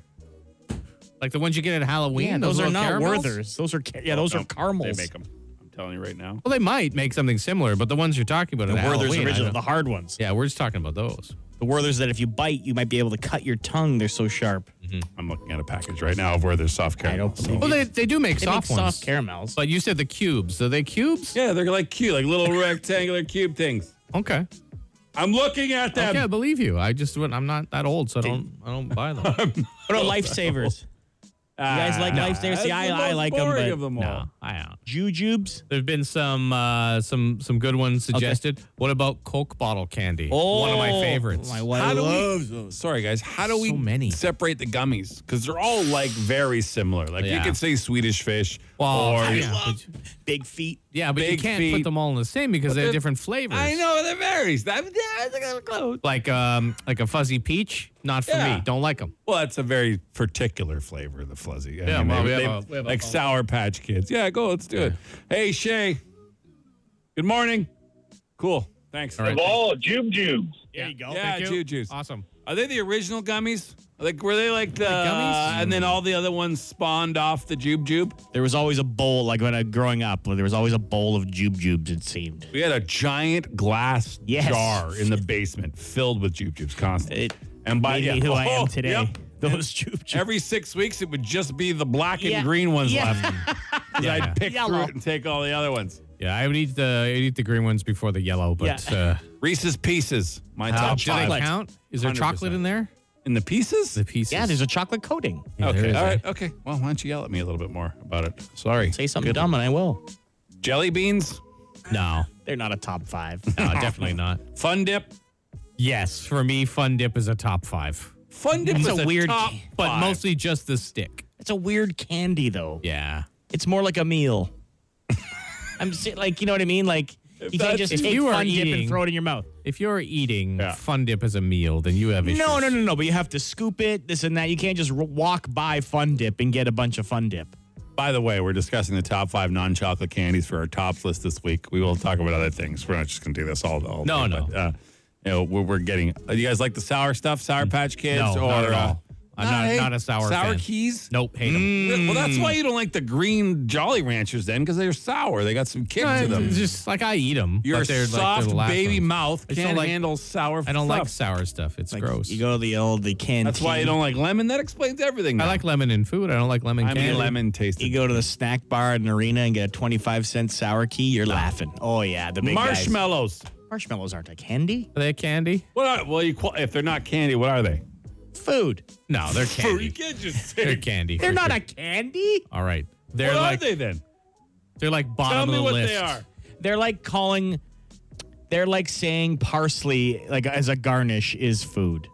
Like the ones you get at Halloween. Yeah, those, are little not caramels? Werther's. Those are ca- yeah, those No, are caramels. They make them. I'm telling you right now. Well, they might make something similar, but the ones you're talking about The at Werther's Halloween, I original, don't- the hard ones. yeah, we're just talking about those. The Werther's that if you bite, you might be able to cut your tongue. They're so sharp. I'm looking at a package right now of Werther's soft I don't caramels. believe Well, you. they, they do make They soft make ones. soft caramels. But you said the cubes. Are they cubes? Yeah, they're like cute, like little rectangular cube things. Okay. I'm looking at them. Okay, I believe you. I just wouldn't- I'm not that old, so I don't I don't buy them. What about lifesavers? You guys like lifesavers? See, I, I like them, but of them all. no, I don't. jujubes. There's been some uh, some some good ones suggested. What about Coke bottle candy? Oh, One of my favorites. My wife How do loves we? Sorry, guys. How do we So many. separate the gummies? Because they're all like very similar. Like you Yeah. could say Swedish fish Well, or yeah, but, big feet. yeah, but you Big can't feet. put them all in the same because they have they're- different flavors. I know they're varies. That, yeah, they're close. Like um like a fuzzy peach, not for Yeah. me. Don't like them. Well, that's a very particular flavor, the fuzzy. I Yeah, mean, well, they- we have they- a- we have a- like Sour Patch Kids. Yeah, go. Let's do it. Hey, Shay. Good morning. Cool. Thanks. All right. Oh, Jube Jube. There you go. Yeah, Thank you. Jujus. Awesome. Are they the original gummies? Like, were they like the gummies? and then all the other ones spawned off the Jube Jube? There was always a bowl, like when I growing up, there was always a bowl of jube jubes, it seemed. We had a giant glass Yes. jar in the basement filled with Jube Jubes constantly. It and by made me who I Oh, am today. yep. Those jube jubes. Every six weeks, it would just be the black and Yeah. green ones Yeah. left. 'Cause Yeah, I'd yeah. pick Yellow. through it and take all the other ones. Yeah, I would eat the I'd eat the green ones before the yellow, but Yeah. uh, Reese's Pieces, my how top do five. they count? Is there one hundred chocolate percent. in there? In the pieces? The pieces. Yeah, there's a chocolate coating. Yeah, there okay, is, all eh? right, okay. Well, why don't you yell at me a little bit more about it? Sorry. Say something dumb and I will. Jelly beans, No, They're not a top five. no, definitely not. Fun Dip. Yes, for me, Fun Dip is a top five, Fun Dip It's is a a weird top ca- but five. mostly just the stick. It's a weird candy, though. Yeah. It's more like a meal. I'm si- like, you know what I mean? Like, you can't that's- just if take you are Fun Dip and eating- throw it in your mouth. If you're eating Yeah. Fun Dip as a meal, then you have issues. No, no, no, no. But you have to scoop it, this and that. You can't just r- walk by Fun Dip and get a bunch of Fun Dip. By the way, we're discussing the top five non-chocolate candies for our tops list this week. We will talk about other things. We're not just going to do this all, all No, day, no. But, uh, you know, we're, we're getting. Uh, you guys like the sour stuff, Sour Patch Kids, No, or not at uh, all. I'm not, hey, not a sour sour fan. keys? Nope, hate them. Really? Well, that's why you don't like the green Jolly Ranchers then, because they're sour. They got some kick to them. Just like I eat them. Your but they're soft like the last baby ones. mouth I just can't don't like- handle sour. I don't stuff. like sour stuff. It's Like, gross. You go to the old, the canteen. That's why you don't like lemon. That explains everything. I now. like lemon in food. I don't like lemon I candy. mean, lemon tasted. You go to the snack bar at an arena and get a twenty-five cent sour key, you're laughing. Oh, yeah. The big guys. Marshmallows. Marshmallows aren't a candy. Are they candy? What are, well, you, qual- if they're not candy, what are they? Food. No, they're Fruit. candy. You can't just say. They're candy. They're for not sure. a candy. All right. They're What like are they then? they're like bottom Tell of me the what list. they are. They're like calling, they're like saying parsley, like as a garnish, is food.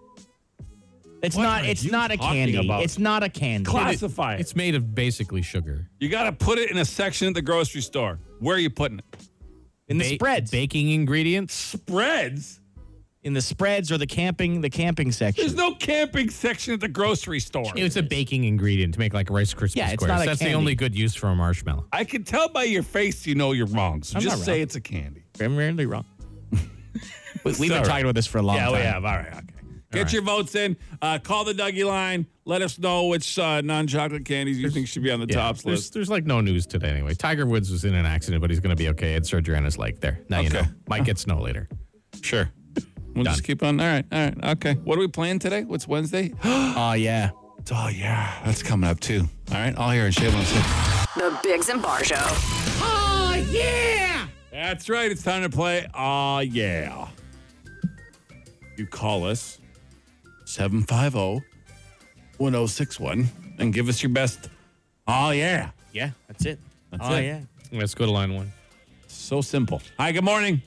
It's What not. are It's you not a talking candy. about? It's not a candy. Classify it. It's made of basically sugar. You got to put it in a section at the grocery store. Where are you putting it? in the Ba- spreads. Baking ingredients. Spreads. in the spreads or the camping, the camping section. There's no camping section at the grocery store. It's a baking ingredient to make like Rice Krispie Yeah, it's squares. not a That's the candy. only good use for a marshmallow. I can tell by your face you know you're wrong. So I'm just not say wrong. it's a candy. I'm rarely wrong. we, we've been Sorry. talking about this for a long yeah, time. we have. All right. Okay. Get right. your votes in. Uh, call the Dougie line. Let us know which uh, non-chocolate candies you think should be on the Yeah, tops there's, list. there's like no news today anyway. Tiger Woods was in an accident, but he's going to be okay. Had surgery on his leg there. Now you Okay. know. Might get snow later. Sure. We'll Done. just keep on. All right. All right. Okay. What are we playing today? What's Wednesday? Oh, yeah. Oh, yeah. That's coming up, too. All right. All here in Shea one six. The Biggs and Bar Show. Oh, yeah. That's right. It's time to play. Oh, yeah. You call us seven five zero, one zero six one and give us your best. Oh, yeah. Yeah, that's it. That's oh, it. yeah. Let's go to line one. So simple. Hi, good morning.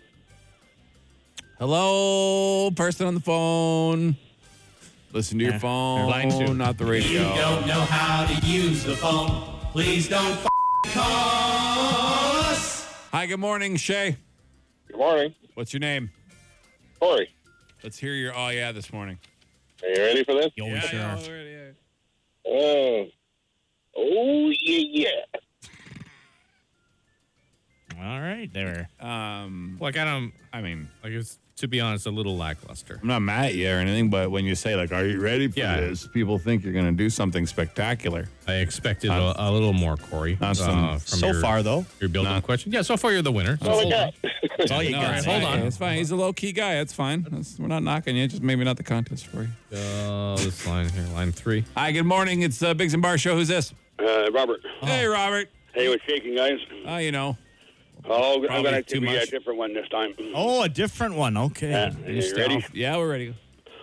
Hello, person on the phone. Listen to your Yeah. phone, Line two. not the radio. don't know how to use the phone, please don't f- call Hi, good morning, Shay. Good morning. What's your name? Corey. Let's hear your oh yeah this morning. Are you ready for this? Yo, Yeah, sure. yeah, we're ready, yeah. Oh. Oh, yeah, yeah. All right, there. Um, Like I don't. I mean, Like it's to be honest, a little lackluster. I'm not mad at you or anything, but when you say like, "Are you ready for Yeah. this?" People think you're going to do something spectacular. I expected Uh, a, a little more, Corey. not some- from So your- far, though. Your build-up Not- question. Yeah, so far you're the winner. That's all I got. That's all you No, got. it's hold fine. on. It's fine. He's a low key guy. That's fine. That's, we're not knocking you. Just maybe not the contest for you. Uh, this line here, line three. Hi, good morning. It's uh, Biggs and Bar Show. Who's this? Uh, Robert. Hey, Robert. Hey, what's shaking, guys? Oh, you know. Oh, I'm Probably going to too give you a much. different one this time. Oh, a different one. Okay. Yeah. You You stay ready? off- Yeah, we're ready.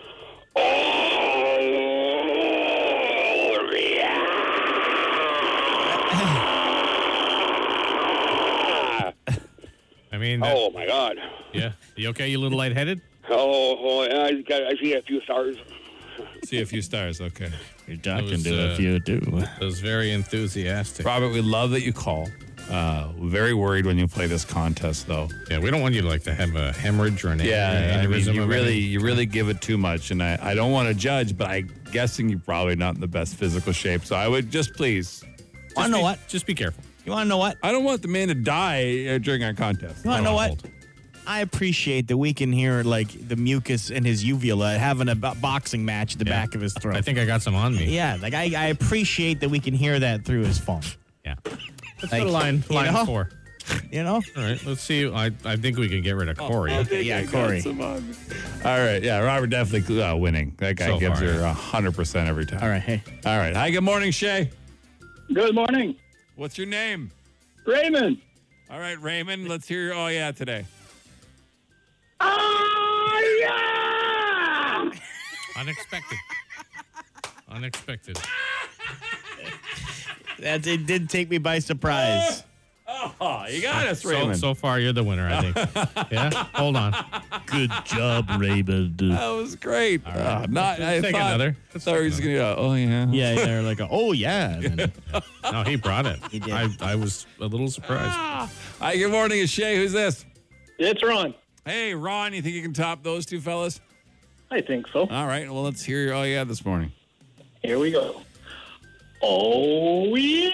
I mean, that- Oh, my God. yeah. You okay? You a little lightheaded? Oh, oh I, got, I see a few stars. See a few stars. Okay. You're talking was, to uh, a few, too. That was very enthusiastic. Robert, we love that you call. Uh, very worried when you play this contest, though. Yeah, we don't want you to like to have a hemorrhage or an Yeah, I mean, aneurysm you of really, any- you really give it too much, and I, I don't want to judge, but I'm guessing you're probably not in the best physical shape. So I would just please, Want to know what? Just be careful. You want to know what? I don't want the man to die uh, during our contest. You want to know what? Hold. I appreciate that we can hear like the mucus in his uvula having a bo- boxing match at the Yeah. back of his throat. I think I got some on me. Yeah, like I, I appreciate that we can hear that through his phone. Yeah. Let's Like, go to line, you line know? four. You know? All right, let's see. I, I think we can get rid of Corey. Yeah, Corey. All right, yeah, Robert definitely uh, winning. That guy So gives far, her yeah. one hundred percent every time. All right, hey. All right. Hi, good morning, Shay. Good morning. What's your name? Raymond. All right, Raymond, let's hear your oh yeah today. Oh, yeah! Unexpected. Unexpected. That it did take me by surprise. Oh, you got us, So, Raymond. so far, you're the winner, I think. Yeah? Hold on. Good job, Raymond. that was great. Uh, not, I Take thought, another. I thought we were just going to go, oh, yeah. Yeah, they're like, oh yeah. And then- No, he brought it. He did. I, I was a little surprised. Hi, good morning. It's Shay. Who's this? It's Ron. Hey, Ron, you think you can top those two fellas? I think so. All right. Well, let's hear your oh yeah this morning. Here we go. Oh, yeah!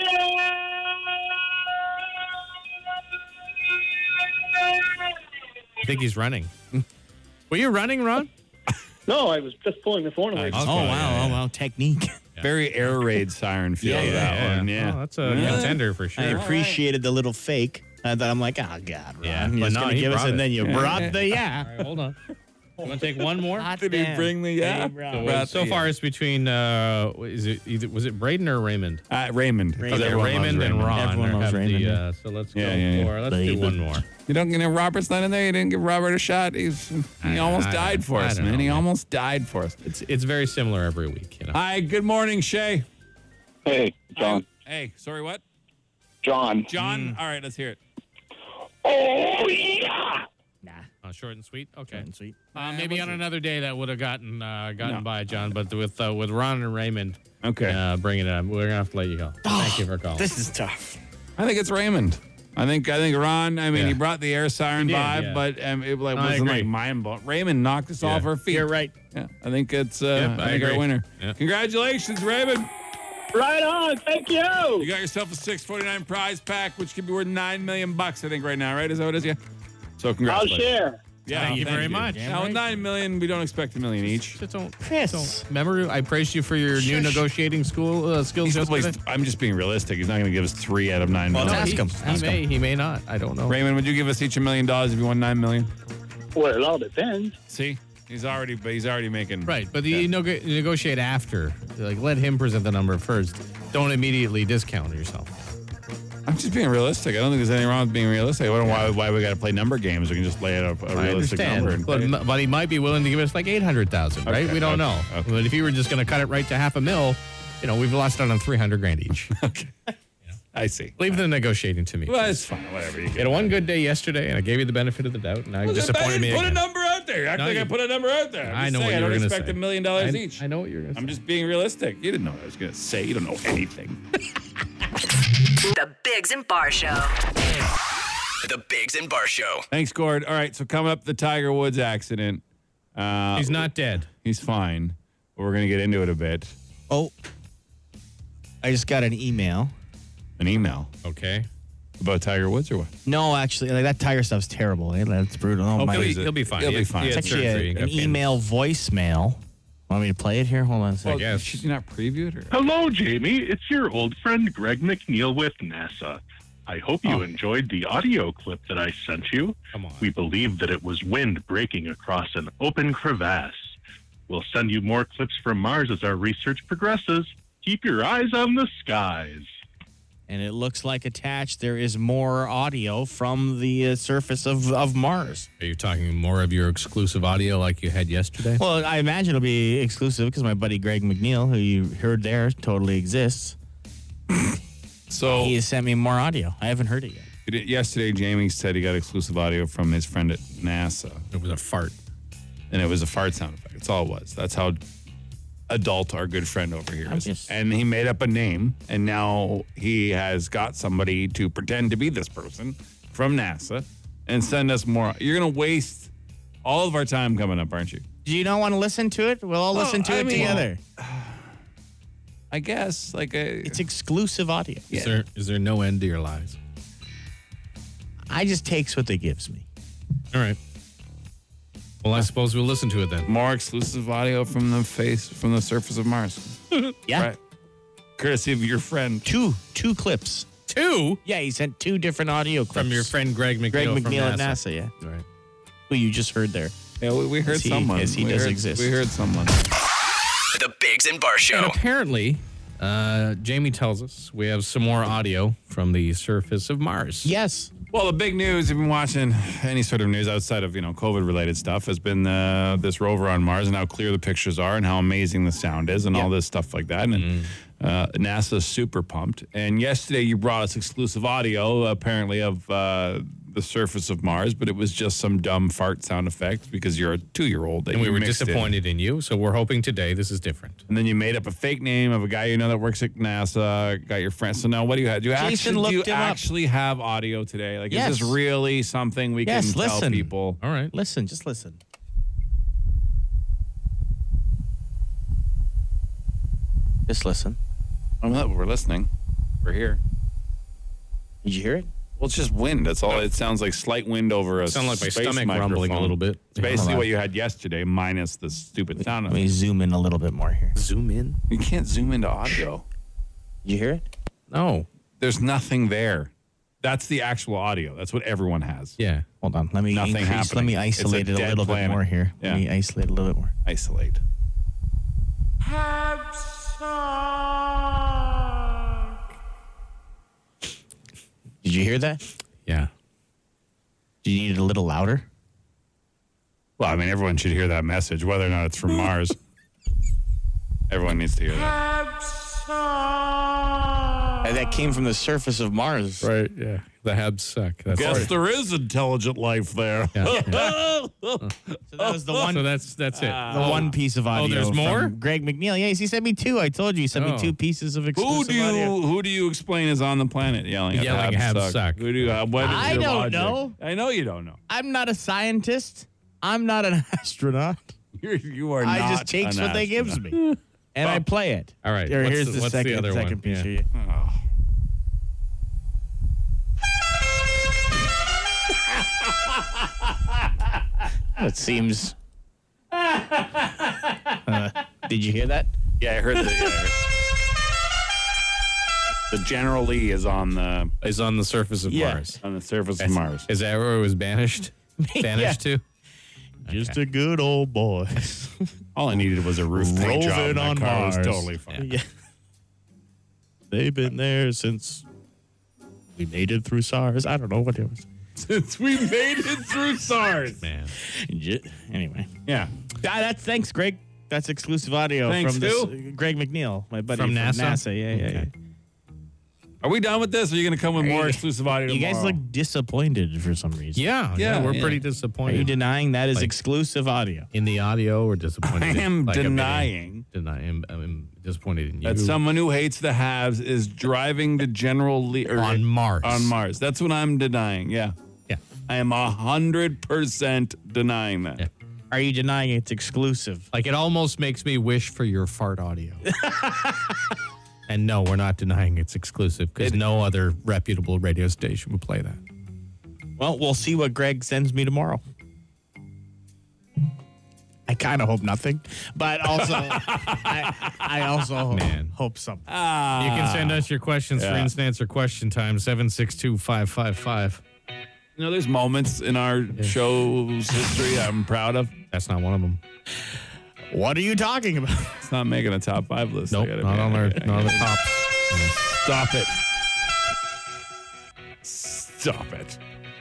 I think he's running. Were you running, Ron? No, I was just pulling the phone away. Okay, oh wow, yeah, oh wow, technique. Very air raid siren feel Yeah, to that yeah. one. Yeah. Oh, that's a contender for sure. I appreciated the little fake. I thought I'm like, oh god, Ron, Yeah, you're but just no, gonna he give us, brought and it. then you Yeah. brought the yeah. All right, hold on. You want to take one more? Did he bring the yeah? bro. So, Brought so the- far, it's between uh, is it either was it Braden or Raymond? Uh, Raymond. Raymond. Okay, Okay, everyone loves Raymond and Ron. Everyone are- loves have Raymond, the, yeah. uh, so let's Yeah, go yeah, yeah. for let's Baby. do one more. You don't get Robert's not in there. You didn't give Robert a shot. He's he I- almost I- died for I us, don't man. know, He man. almost died for us. It's it's very similar every week, you know. Hi, good morning, Shay. Hey, John. Hey, sorry, what? John. John? All right, let's hear it. Oh, yeah! Nah, Uh, short and sweet. Okay. short and sweet. Uh, maybe on another day that would have gotten uh, gotten No. by, John. But with uh, with Ron and Raymond, Okay. uh, bringing it up, we're gonna have to let you go. Thank you for calling. This is tough. I think it's Raymond. I think I think Ron. I mean, Yeah. he brought the air siren He did, vibe, yeah. but um, it like No, I wasn't like agree. mind blowing. Raymond knocked us Yeah. off our feet. You're right. Yeah, I think it's uh, Yep, I I think our agree. winner. Yeah. Congratulations, Raymond. Right on. Thank you. You got yourself a six forty-nine prize pack, which could be worth nine million bucks. I think right now, right? Is that what it is? Yeah. So I'll congratulations. share. Yeah, Thank you very much. Now with nine million, we don't expect a million each. Just don't, Chris. don't- remember, I praised you for your new Shush. negotiating school uh, skills He's, well, yesterday. he's- I'm just being realistic. He's not going to give us three out of nine Well, million. ask he, him. He Ask may, him. he may not. I don't know. Raymond, would you give us each a million dollars if you won nine million? Well, it all depends. See, he's already, but he's already making Right, but the Yeah. you neg- negotiate after. Like, let him present the number first. Don't immediately discount yourself. I'm just being realistic. I don't think there's anything wrong with being realistic. I don't know why, why we got to play number games. We can just lay out a, a I realistic understand, number. And but, m- but he might be willing to give us like eight hundred thousand, right? Okay, We don't okay, know. okay. But if you were just going to cut it right to half a mil, you know, we've lost out on three hundred grand each. okay. I see. Leave the negotiating to me. Well, it's fine. Whatever. You You had a one good day yesterday, and I gave you the benefit of the doubt. Now you disappointed me Put again. a number out there. Act No, like you- I put a number out there. I'm I just know what saying, you I were don't going to say. expect a million dollars I- each. I know what you're going to say. I'm just being realistic. You didn't know what I was going to say. You don't know anything. The Biggs and Bar Show. The Biggs and Bar Show. Thanks, Gord. All right, so coming up, the Tiger Woods accident. Uh, He's not dead. He's fine. But we're going to get into it a bit. Oh, I just got an email. An email? Okay. About Tiger Woods or what? No, actually, like that Tiger stuff's terrible. Eh? That's brutal. Oh, Oh, my. he'll, be, is it? he'll be fine. He'll He be had- fine. he It's had actually surgery. a- He got an pain. email voicemail. Want me to play it here? Hold on a second. guess. Should you not preview it? Or? Hello, Jamie. It's your old friend Greg McNeil with NASA. I hope you Oh. enjoyed the audio clip that I sent you. Come on. We believe that it was wind breaking across an open crevasse. We'll send you more clips from Mars as our research progresses. Keep your eyes on the skies. And it looks like attached there is more audio from the uh, surface of, of Mars. Are you talking more of your exclusive audio like you had yesterday? Well, I imagine it'll be exclusive because my buddy Greg McNeil, who you heard there, totally exists. So He has sent me more audio. I haven't heard it yet. it- yesterday, Jamie said he got exclusive audio from his friend at NASA. It was a fart. And it was a fart sound effect. That's all it was. That's how adult our good friend over here I'm is. just- And he made up a name, and now he has got somebody to pretend to be this person from NASA and send us more. You're going to waste all of our time coming up, aren't you? Do you not want to listen to it? We'll all Well, listen to I it mean- together. I guess. Like a, It's exclusive audio. Is there is there no end to your lies? I just takes what they gives me. All right. Well, I suppose we'll listen to it then. more exclusive audio from the face, from the surface of Mars. Yeah. Right. Courtesy of your friend. Two two clips. Two Yeah, he sent two different audio clips. from your friend Greg McNeil. Greg from McNeil NASA. at NASA, yeah. All right. Who you just heard there. Yeah, we, we heard Yes, he- someone. yes, he we does heard, exist. We heard someone. The Biggs and Bar And Show. apparently, uh, Jamie tells us we have some more audio from the surface of Mars. Yes. Well, the big news, if you've been watching any sort of news outside of, you know, COVID-related stuff, has been uh, this rover on Mars and how clear the pictures are and how amazing the sound is and all this stuff like that. And uh, NASA's super pumped. And yesterday you brought us exclusive audio, apparently, of uh, the surface of Mars, but it was just some dumb fart sound effect because you're a two-year-old. that And we you were mixed in. disappointed in you, so we're hoping today this is different. And then you made up a fake name of a guy you know that works at NASA, got your friend. So now what do you have? Do you Jason actually, do you looked him up. actually have audio today? Like, Yes. is this really something we Yes, can tell listen. people? All right. Listen, just listen. Just listen. I'm not, we're listening. We're here. Did you hear it? Well, it's just wind. That's all. It sounds like slight wind over a Sound like my space stomach rumbling a microphone. little bit. It's basically Hold on. what you had yesterday, minus the stupid sound Let of me it. zoom in a little bit more here. Zoom in? You can't zoom into audio. Did you hear it? No. There's nothing there. That's the actual audio. That's what everyone has. Yeah. Hold on. Let me Nothing increase. happening. Let me It's a isolate it a dead little planet. bit more here. Yeah. Let me isolate it a little bit more. Isolate. Did you hear that? Yeah. Do you need it a little louder? Well, I mean, everyone should hear that message, whether or not it's from Mars. Everyone needs to hear that. And that came from the surface of Mars. Right. Yeah. The Habs suck. That's Guess right. there is intelligent life there. Yeah, So that was the one. So that's that's it. the one piece of audio. there's from more? Greg McNeil. Yes, he sent me two. I told you he sent Oh. me two pieces of Who exclusive do you audio. who do you explain is on the planet yelling at Yelling the Habs Habs suck? suck. Who do you? Uh, what is I your don't logic? know. I know you don't know. I'm not a scientist. I'm not an astronaut. You're, you are I not. just takes an what they gives astronaut. me, and I play it. All right. Here, What's here's the- the, what's the second, other one? second piece. Yeah. Here. Oh. It seems. Uh, did you hear that? Yeah, I heard the. Yeah, I heard. The General Lee is on the Is on the surface of Yeah. Mars. on the surface of Mars. Is that where it was banished? Banished to? Just a good old boy. All I needed was a roof paint job. Roving and on that car Mars. was totally fine. Yeah. They've been there since we made it through SARS. I don't know what it was. Since we made it through SARS. Man. Anyway. Yeah. Ah, that's thanks, Greg. That's exclusive audio Thanks, from this, who? uh, Greg McNeil, my buddy From from, NASA? NASA. Yeah, yeah, yeah. Are we done with this? Or are you going to come with more you- exclusive audio You guys tomorrow? look disappointed for some reason. Yeah. Yeah. Yeah, we're yeah. pretty Are you disappointed. denying that is Like- exclusive audio? in the audio, we're disappointed. I am Like a mini- denying denying. I'm, I'm disappointed in you. That someone who hates the Habs is driving to General Lee or On Mars. On Mars. That's what I'm denying. Yeah. Yeah. I am a hundred percent denying that. Yeah. Are you denying it's exclusive? Like, it almost makes me wish for your fart audio. And no, we're not denying it's exclusive because no other reputable radio station would play that. Well, we'll see what Greg sends me tomorrow. I kind of hope nothing, but also I, I also Man. hope something. Ah. You can send us your questions Yeah. for instant answer question time, seven six two, five five five. You know, there's moments in our show's history I'm proud of. That's not one of them. What are you talking about? It's not making a top five list. I Nope, gotta not be- on our, I not on the top. Stop it. Stop it.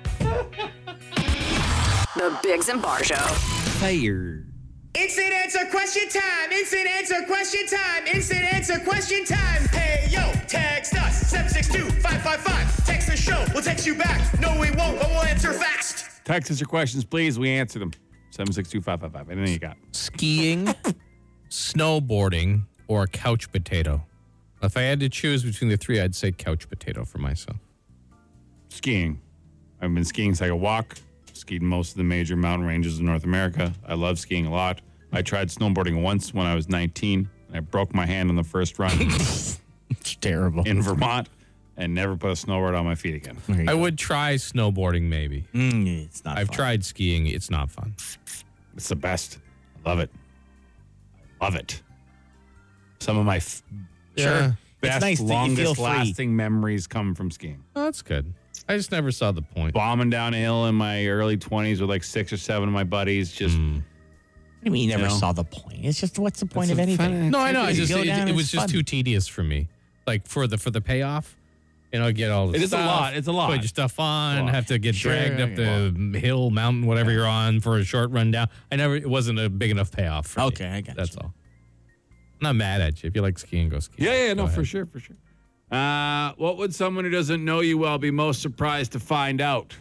The Biggs and Bar Show. Fire. Instant answer question time. Instant answer question time. Instant answer question time. Hey, yo, text us. seven six two, five five five. Text the show. We'll text you back. No, we won't, but we'll answer fast. Text us your questions, please. We answer them. seven six two, five five five. Anything you got? Skiing, snowboarding, or couch potato? If I had to choose between the three, I'd say couch potato for myself. Skiing. I've been skiing since I could walk. Skied most of the major mountain ranges in North America. I love skiing a lot. I tried snowboarding once when I was nineteen. And I broke my hand on the first run It's terrible. in Vermont and never put a snowboard on my feet again. I would try snowboarding maybe. Mm, it's not. I've fun. tried skiing. It's not fun. It's the best. I love it. I love it. Some of my f- Yeah. best, It's nice that you feel longest free. lasting memories come from skiing. Oh, that's good. I just never saw the point. Bombing down a hill in my early twenties with like six or seven of my buddies. Just Mm. What do you mean you never You know? saw the point? It's just what's the point It's of a anything? fun- No, I know. I You just go it, down it and was it's just fun. too tedious for me. Like for the for the payoff, you know, get all the It is a stuff, lot. It's a lot. Put your stuff on, lot. have to get Sure, dragged up the hill, mountain, whatever you're on for a short run down. I never. It wasn't a big enough payoff for me. Okay, I got That's you. all. I'm not mad at you. If you like skiing, go skiing. yeah, yeah, Go no, for ahead. sure, for sure. Uh, what would someone who doesn't know you well be most surprised to find out?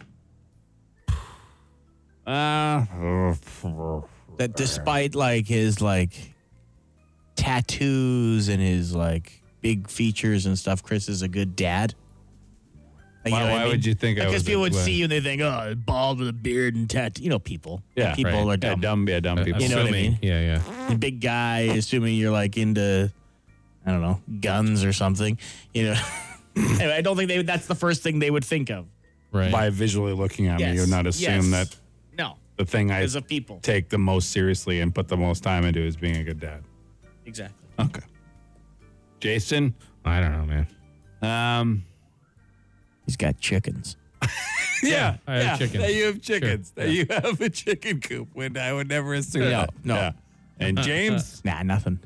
Uh, That despite like his like tattoos and his like big features and stuff, Chris is a good dad. Like, Why- know what why would you think I Because was people a- would why? see you and they think, oh, bald with a beard and tattoo. You know, people. yeah, people right. are Yeah, dumb. dumb, yeah, dumb people. You know what I Assuming. mean? Yeah, yeah. Big guy, assuming you're like into, I don't know, guns or something. You know, anyway, I don't think they. That's the first thing they would think of. Right. By visually looking at Yes, me, you'd not assume yes. that No, the thing I because of people. take the most seriously and put the most time into is being a good dad. Exactly. Okay. Jason, I don't know, man. um, He's got chickens. yeah, I have yeah, chickens. that you have chickens, Sure, that you have a chicken coop. When I would never assume No, that. no. Yeah. And James, Nah, nothing.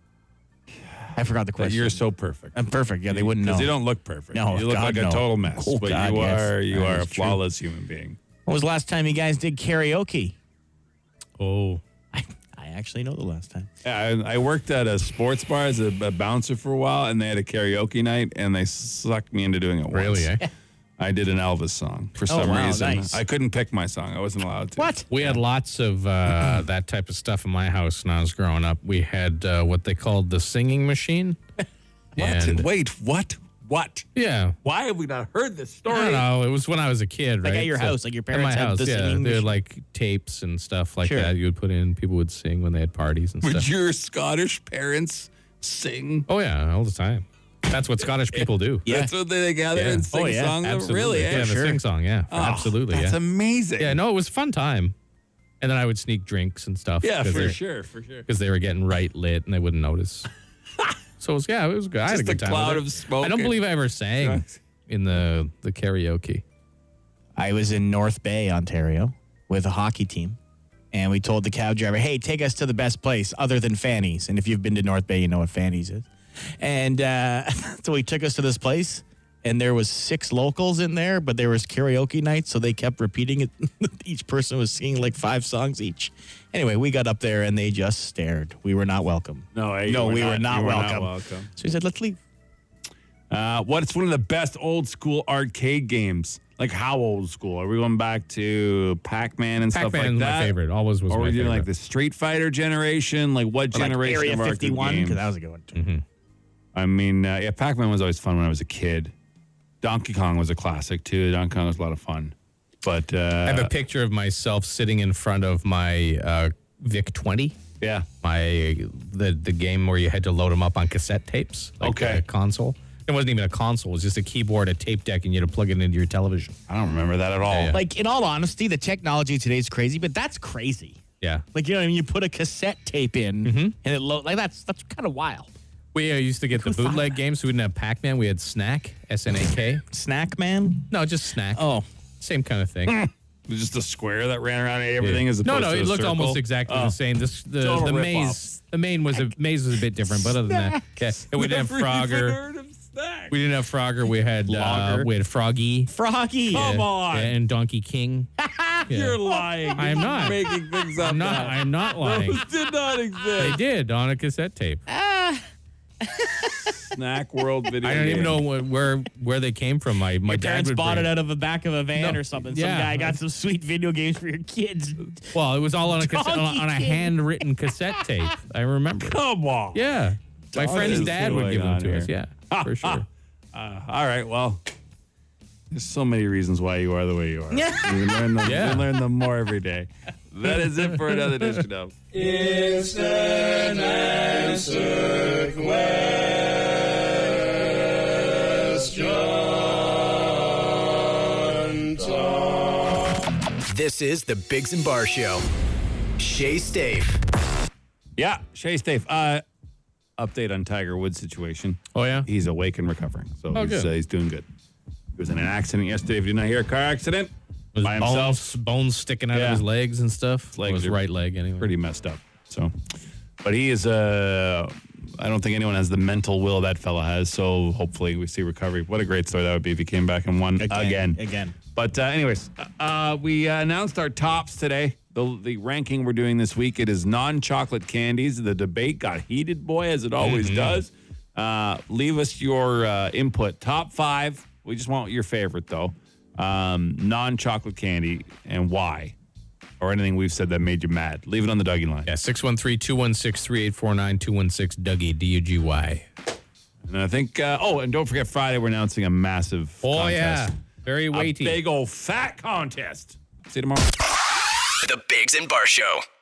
I forgot the that question. you're so perfect. I'm perfect. Yeah, they wouldn't know. Because you don't look perfect. No, you look God, like a no. total mess. Oh, but God, you yes. are you That are a is true. flawless human being. When was the last time you guys did karaoke? Oh, I, I actually know the last time. Yeah, I, I worked at a sports bar as a, a bouncer for a while, and they had a karaoke night, and they sucked me into doing it. really? once. Eh? I did an Elvis song for some Oh, wow, reason. nice. I couldn't pick my song. I wasn't allowed to. What? We had lots of uh, that type of stuff in my house when I was growing up. We had uh, what they called the singing machine. What? And- Wait, what? What? Yeah. Why have we not heard this story? I don't know. It was when I was a kid, Like right? at your house, like your at my parents had house, the yeah. singing They machine? had like tapes and stuff like Sure. that. You would put in. People would sing when they had parties and Would stuff. your Scottish parents sing? Oh yeah, all the time. That's what Scottish people do. Yeah. That's what they gather Yeah. and sing Oh, yeah. songs. Absolutely. Really? Yeah, eh? the sing song. Yeah, Oh, absolutely. That's yeah. amazing. Yeah, no, it was a fun time. And then I would sneak drinks and stuff. Yeah, for they, sure, for sure. Because they were getting right lit and they wouldn't notice. So it was, yeah, it was good. I had a Just a good time. cloud with it. of smoke I don't and believe I ever sang drugs. in the the karaoke. I was in North Bay, Ontario, with a hockey team, and we told the cab driver, "Hey, take us to the best place other than Fanny's." And if you've been to North Bay, you know what Fanny's is. And uh, so he took us to this place, and there was six locals in there, but there was karaoke night, so they kept repeating it. Each person was singing like five songs each. Anyway, we got up there, and they just stared. We were not welcome. No, eh, you no, were we not- were not you were not welcome. welcome. So he said, "Let's leave." Uh, what's one of the best old school arcade games? Like how old school? Are we going back to Pac-Man and stuff like Pac-Man that? my favorite. Always was Or my are we doing favorite. like the Street Fighter generation? Like what Or like generation Area of arcade fifty-one, games? because that was a good one too. Mm-hmm. I mean, uh, yeah, Pac-Man was always fun when I was a kid. Donkey Kong was a classic too. Donkey Kong was a lot of fun. But uh, I have a picture of myself sitting in front of my uh, VIC twenty. Yeah. My the the game where you had to load them up on cassette tapes. Like Okay. A console. It wasn't even a console. It was just a keyboard, a tape deck, and you had to plug it into your television. I don't remember that at all. Yeah, yeah. Like, in all honesty, the technology today is crazy, but that's crazy. Yeah. Like, you know what I mean? You put a cassette tape in, Mm-hmm. and it lo- like that's that's kind of wild. We uh, used to get the bootleg games. We didn't have Pac-Man. We had Snack, S N A K. Snack Man? No, just Snack. Oh. Same kind of thing. It was just a square that ran around everything as No, opposed no, to it a looked circle? almost exactly Oh. the same. This the, Total the rip-off. maze the main was a maze was a bit different, but other than that, yeah. And we didn't have Never even Frogger. heard of Snack. We didn't have Frogger. We had uh, Logger. we had Froggy. Froggy. Come on. Yeah, and Donkey King. Yeah. You're lying. I am You're not. making things up. I'm not. now. I'm not lying. Those did not They exist. did on a cassette tape. Snack World video. I don't even game. know what, where where they came from. My my Your dad parents would bought bring- it out of the back of a van No. or something. Some Yeah. guy got some sweet video games for your kids. Well, it was all on a cassette, on, Donkey on a King. handwritten cassette tape. I remember. Come on. Yeah, my What friend's is dad would going give them on to us. here? Yeah, for sure. Uh, all right. Well, there's so many reasons why you are the way you are. Yeah. You learn them. Yeah. You learn them more every day. That is it for another edition of Instant Answer Question Time. This is the Biggs and Bar Show. Shay Stafe. Yeah, Shay Stafe. Uh, update on Tiger Woods' situation. Oh yeah. He's awake and recovering, so Oh, he's, good. uh, he's doing good. He was in an accident yesterday. If you did not hear, a car accident Was by bones, himself. bones sticking out Yeah. of his legs and stuff. His legs Or his are right leg anyway. Pretty messed up. So, but he is. Uh, I don't think anyone has the mental will that fella has. So hopefully we see recovery. What a great story that would be if he came back and won again. Again. Again. But uh, anyways, uh, we uh, announced our tops today. The, the ranking we're doing this week, it is non-chocolate candies. The debate got heated, boy, as it always does. Uh, leave us your uh, input. Top five. We just want your favorite, though. Um, non-chocolate candy and why. Or anything we've said that made you mad. Leave it on the Dougie line. Yeah, six one three, two one six, three eight four nine, two one six, Dougie, D U G Y. And I think, uh, oh, and don't forget Friday, we're announcing a massive Oh, contest. yeah. Very A weighty. big old fat contest. See you tomorrow. The Biggs and Bar Show.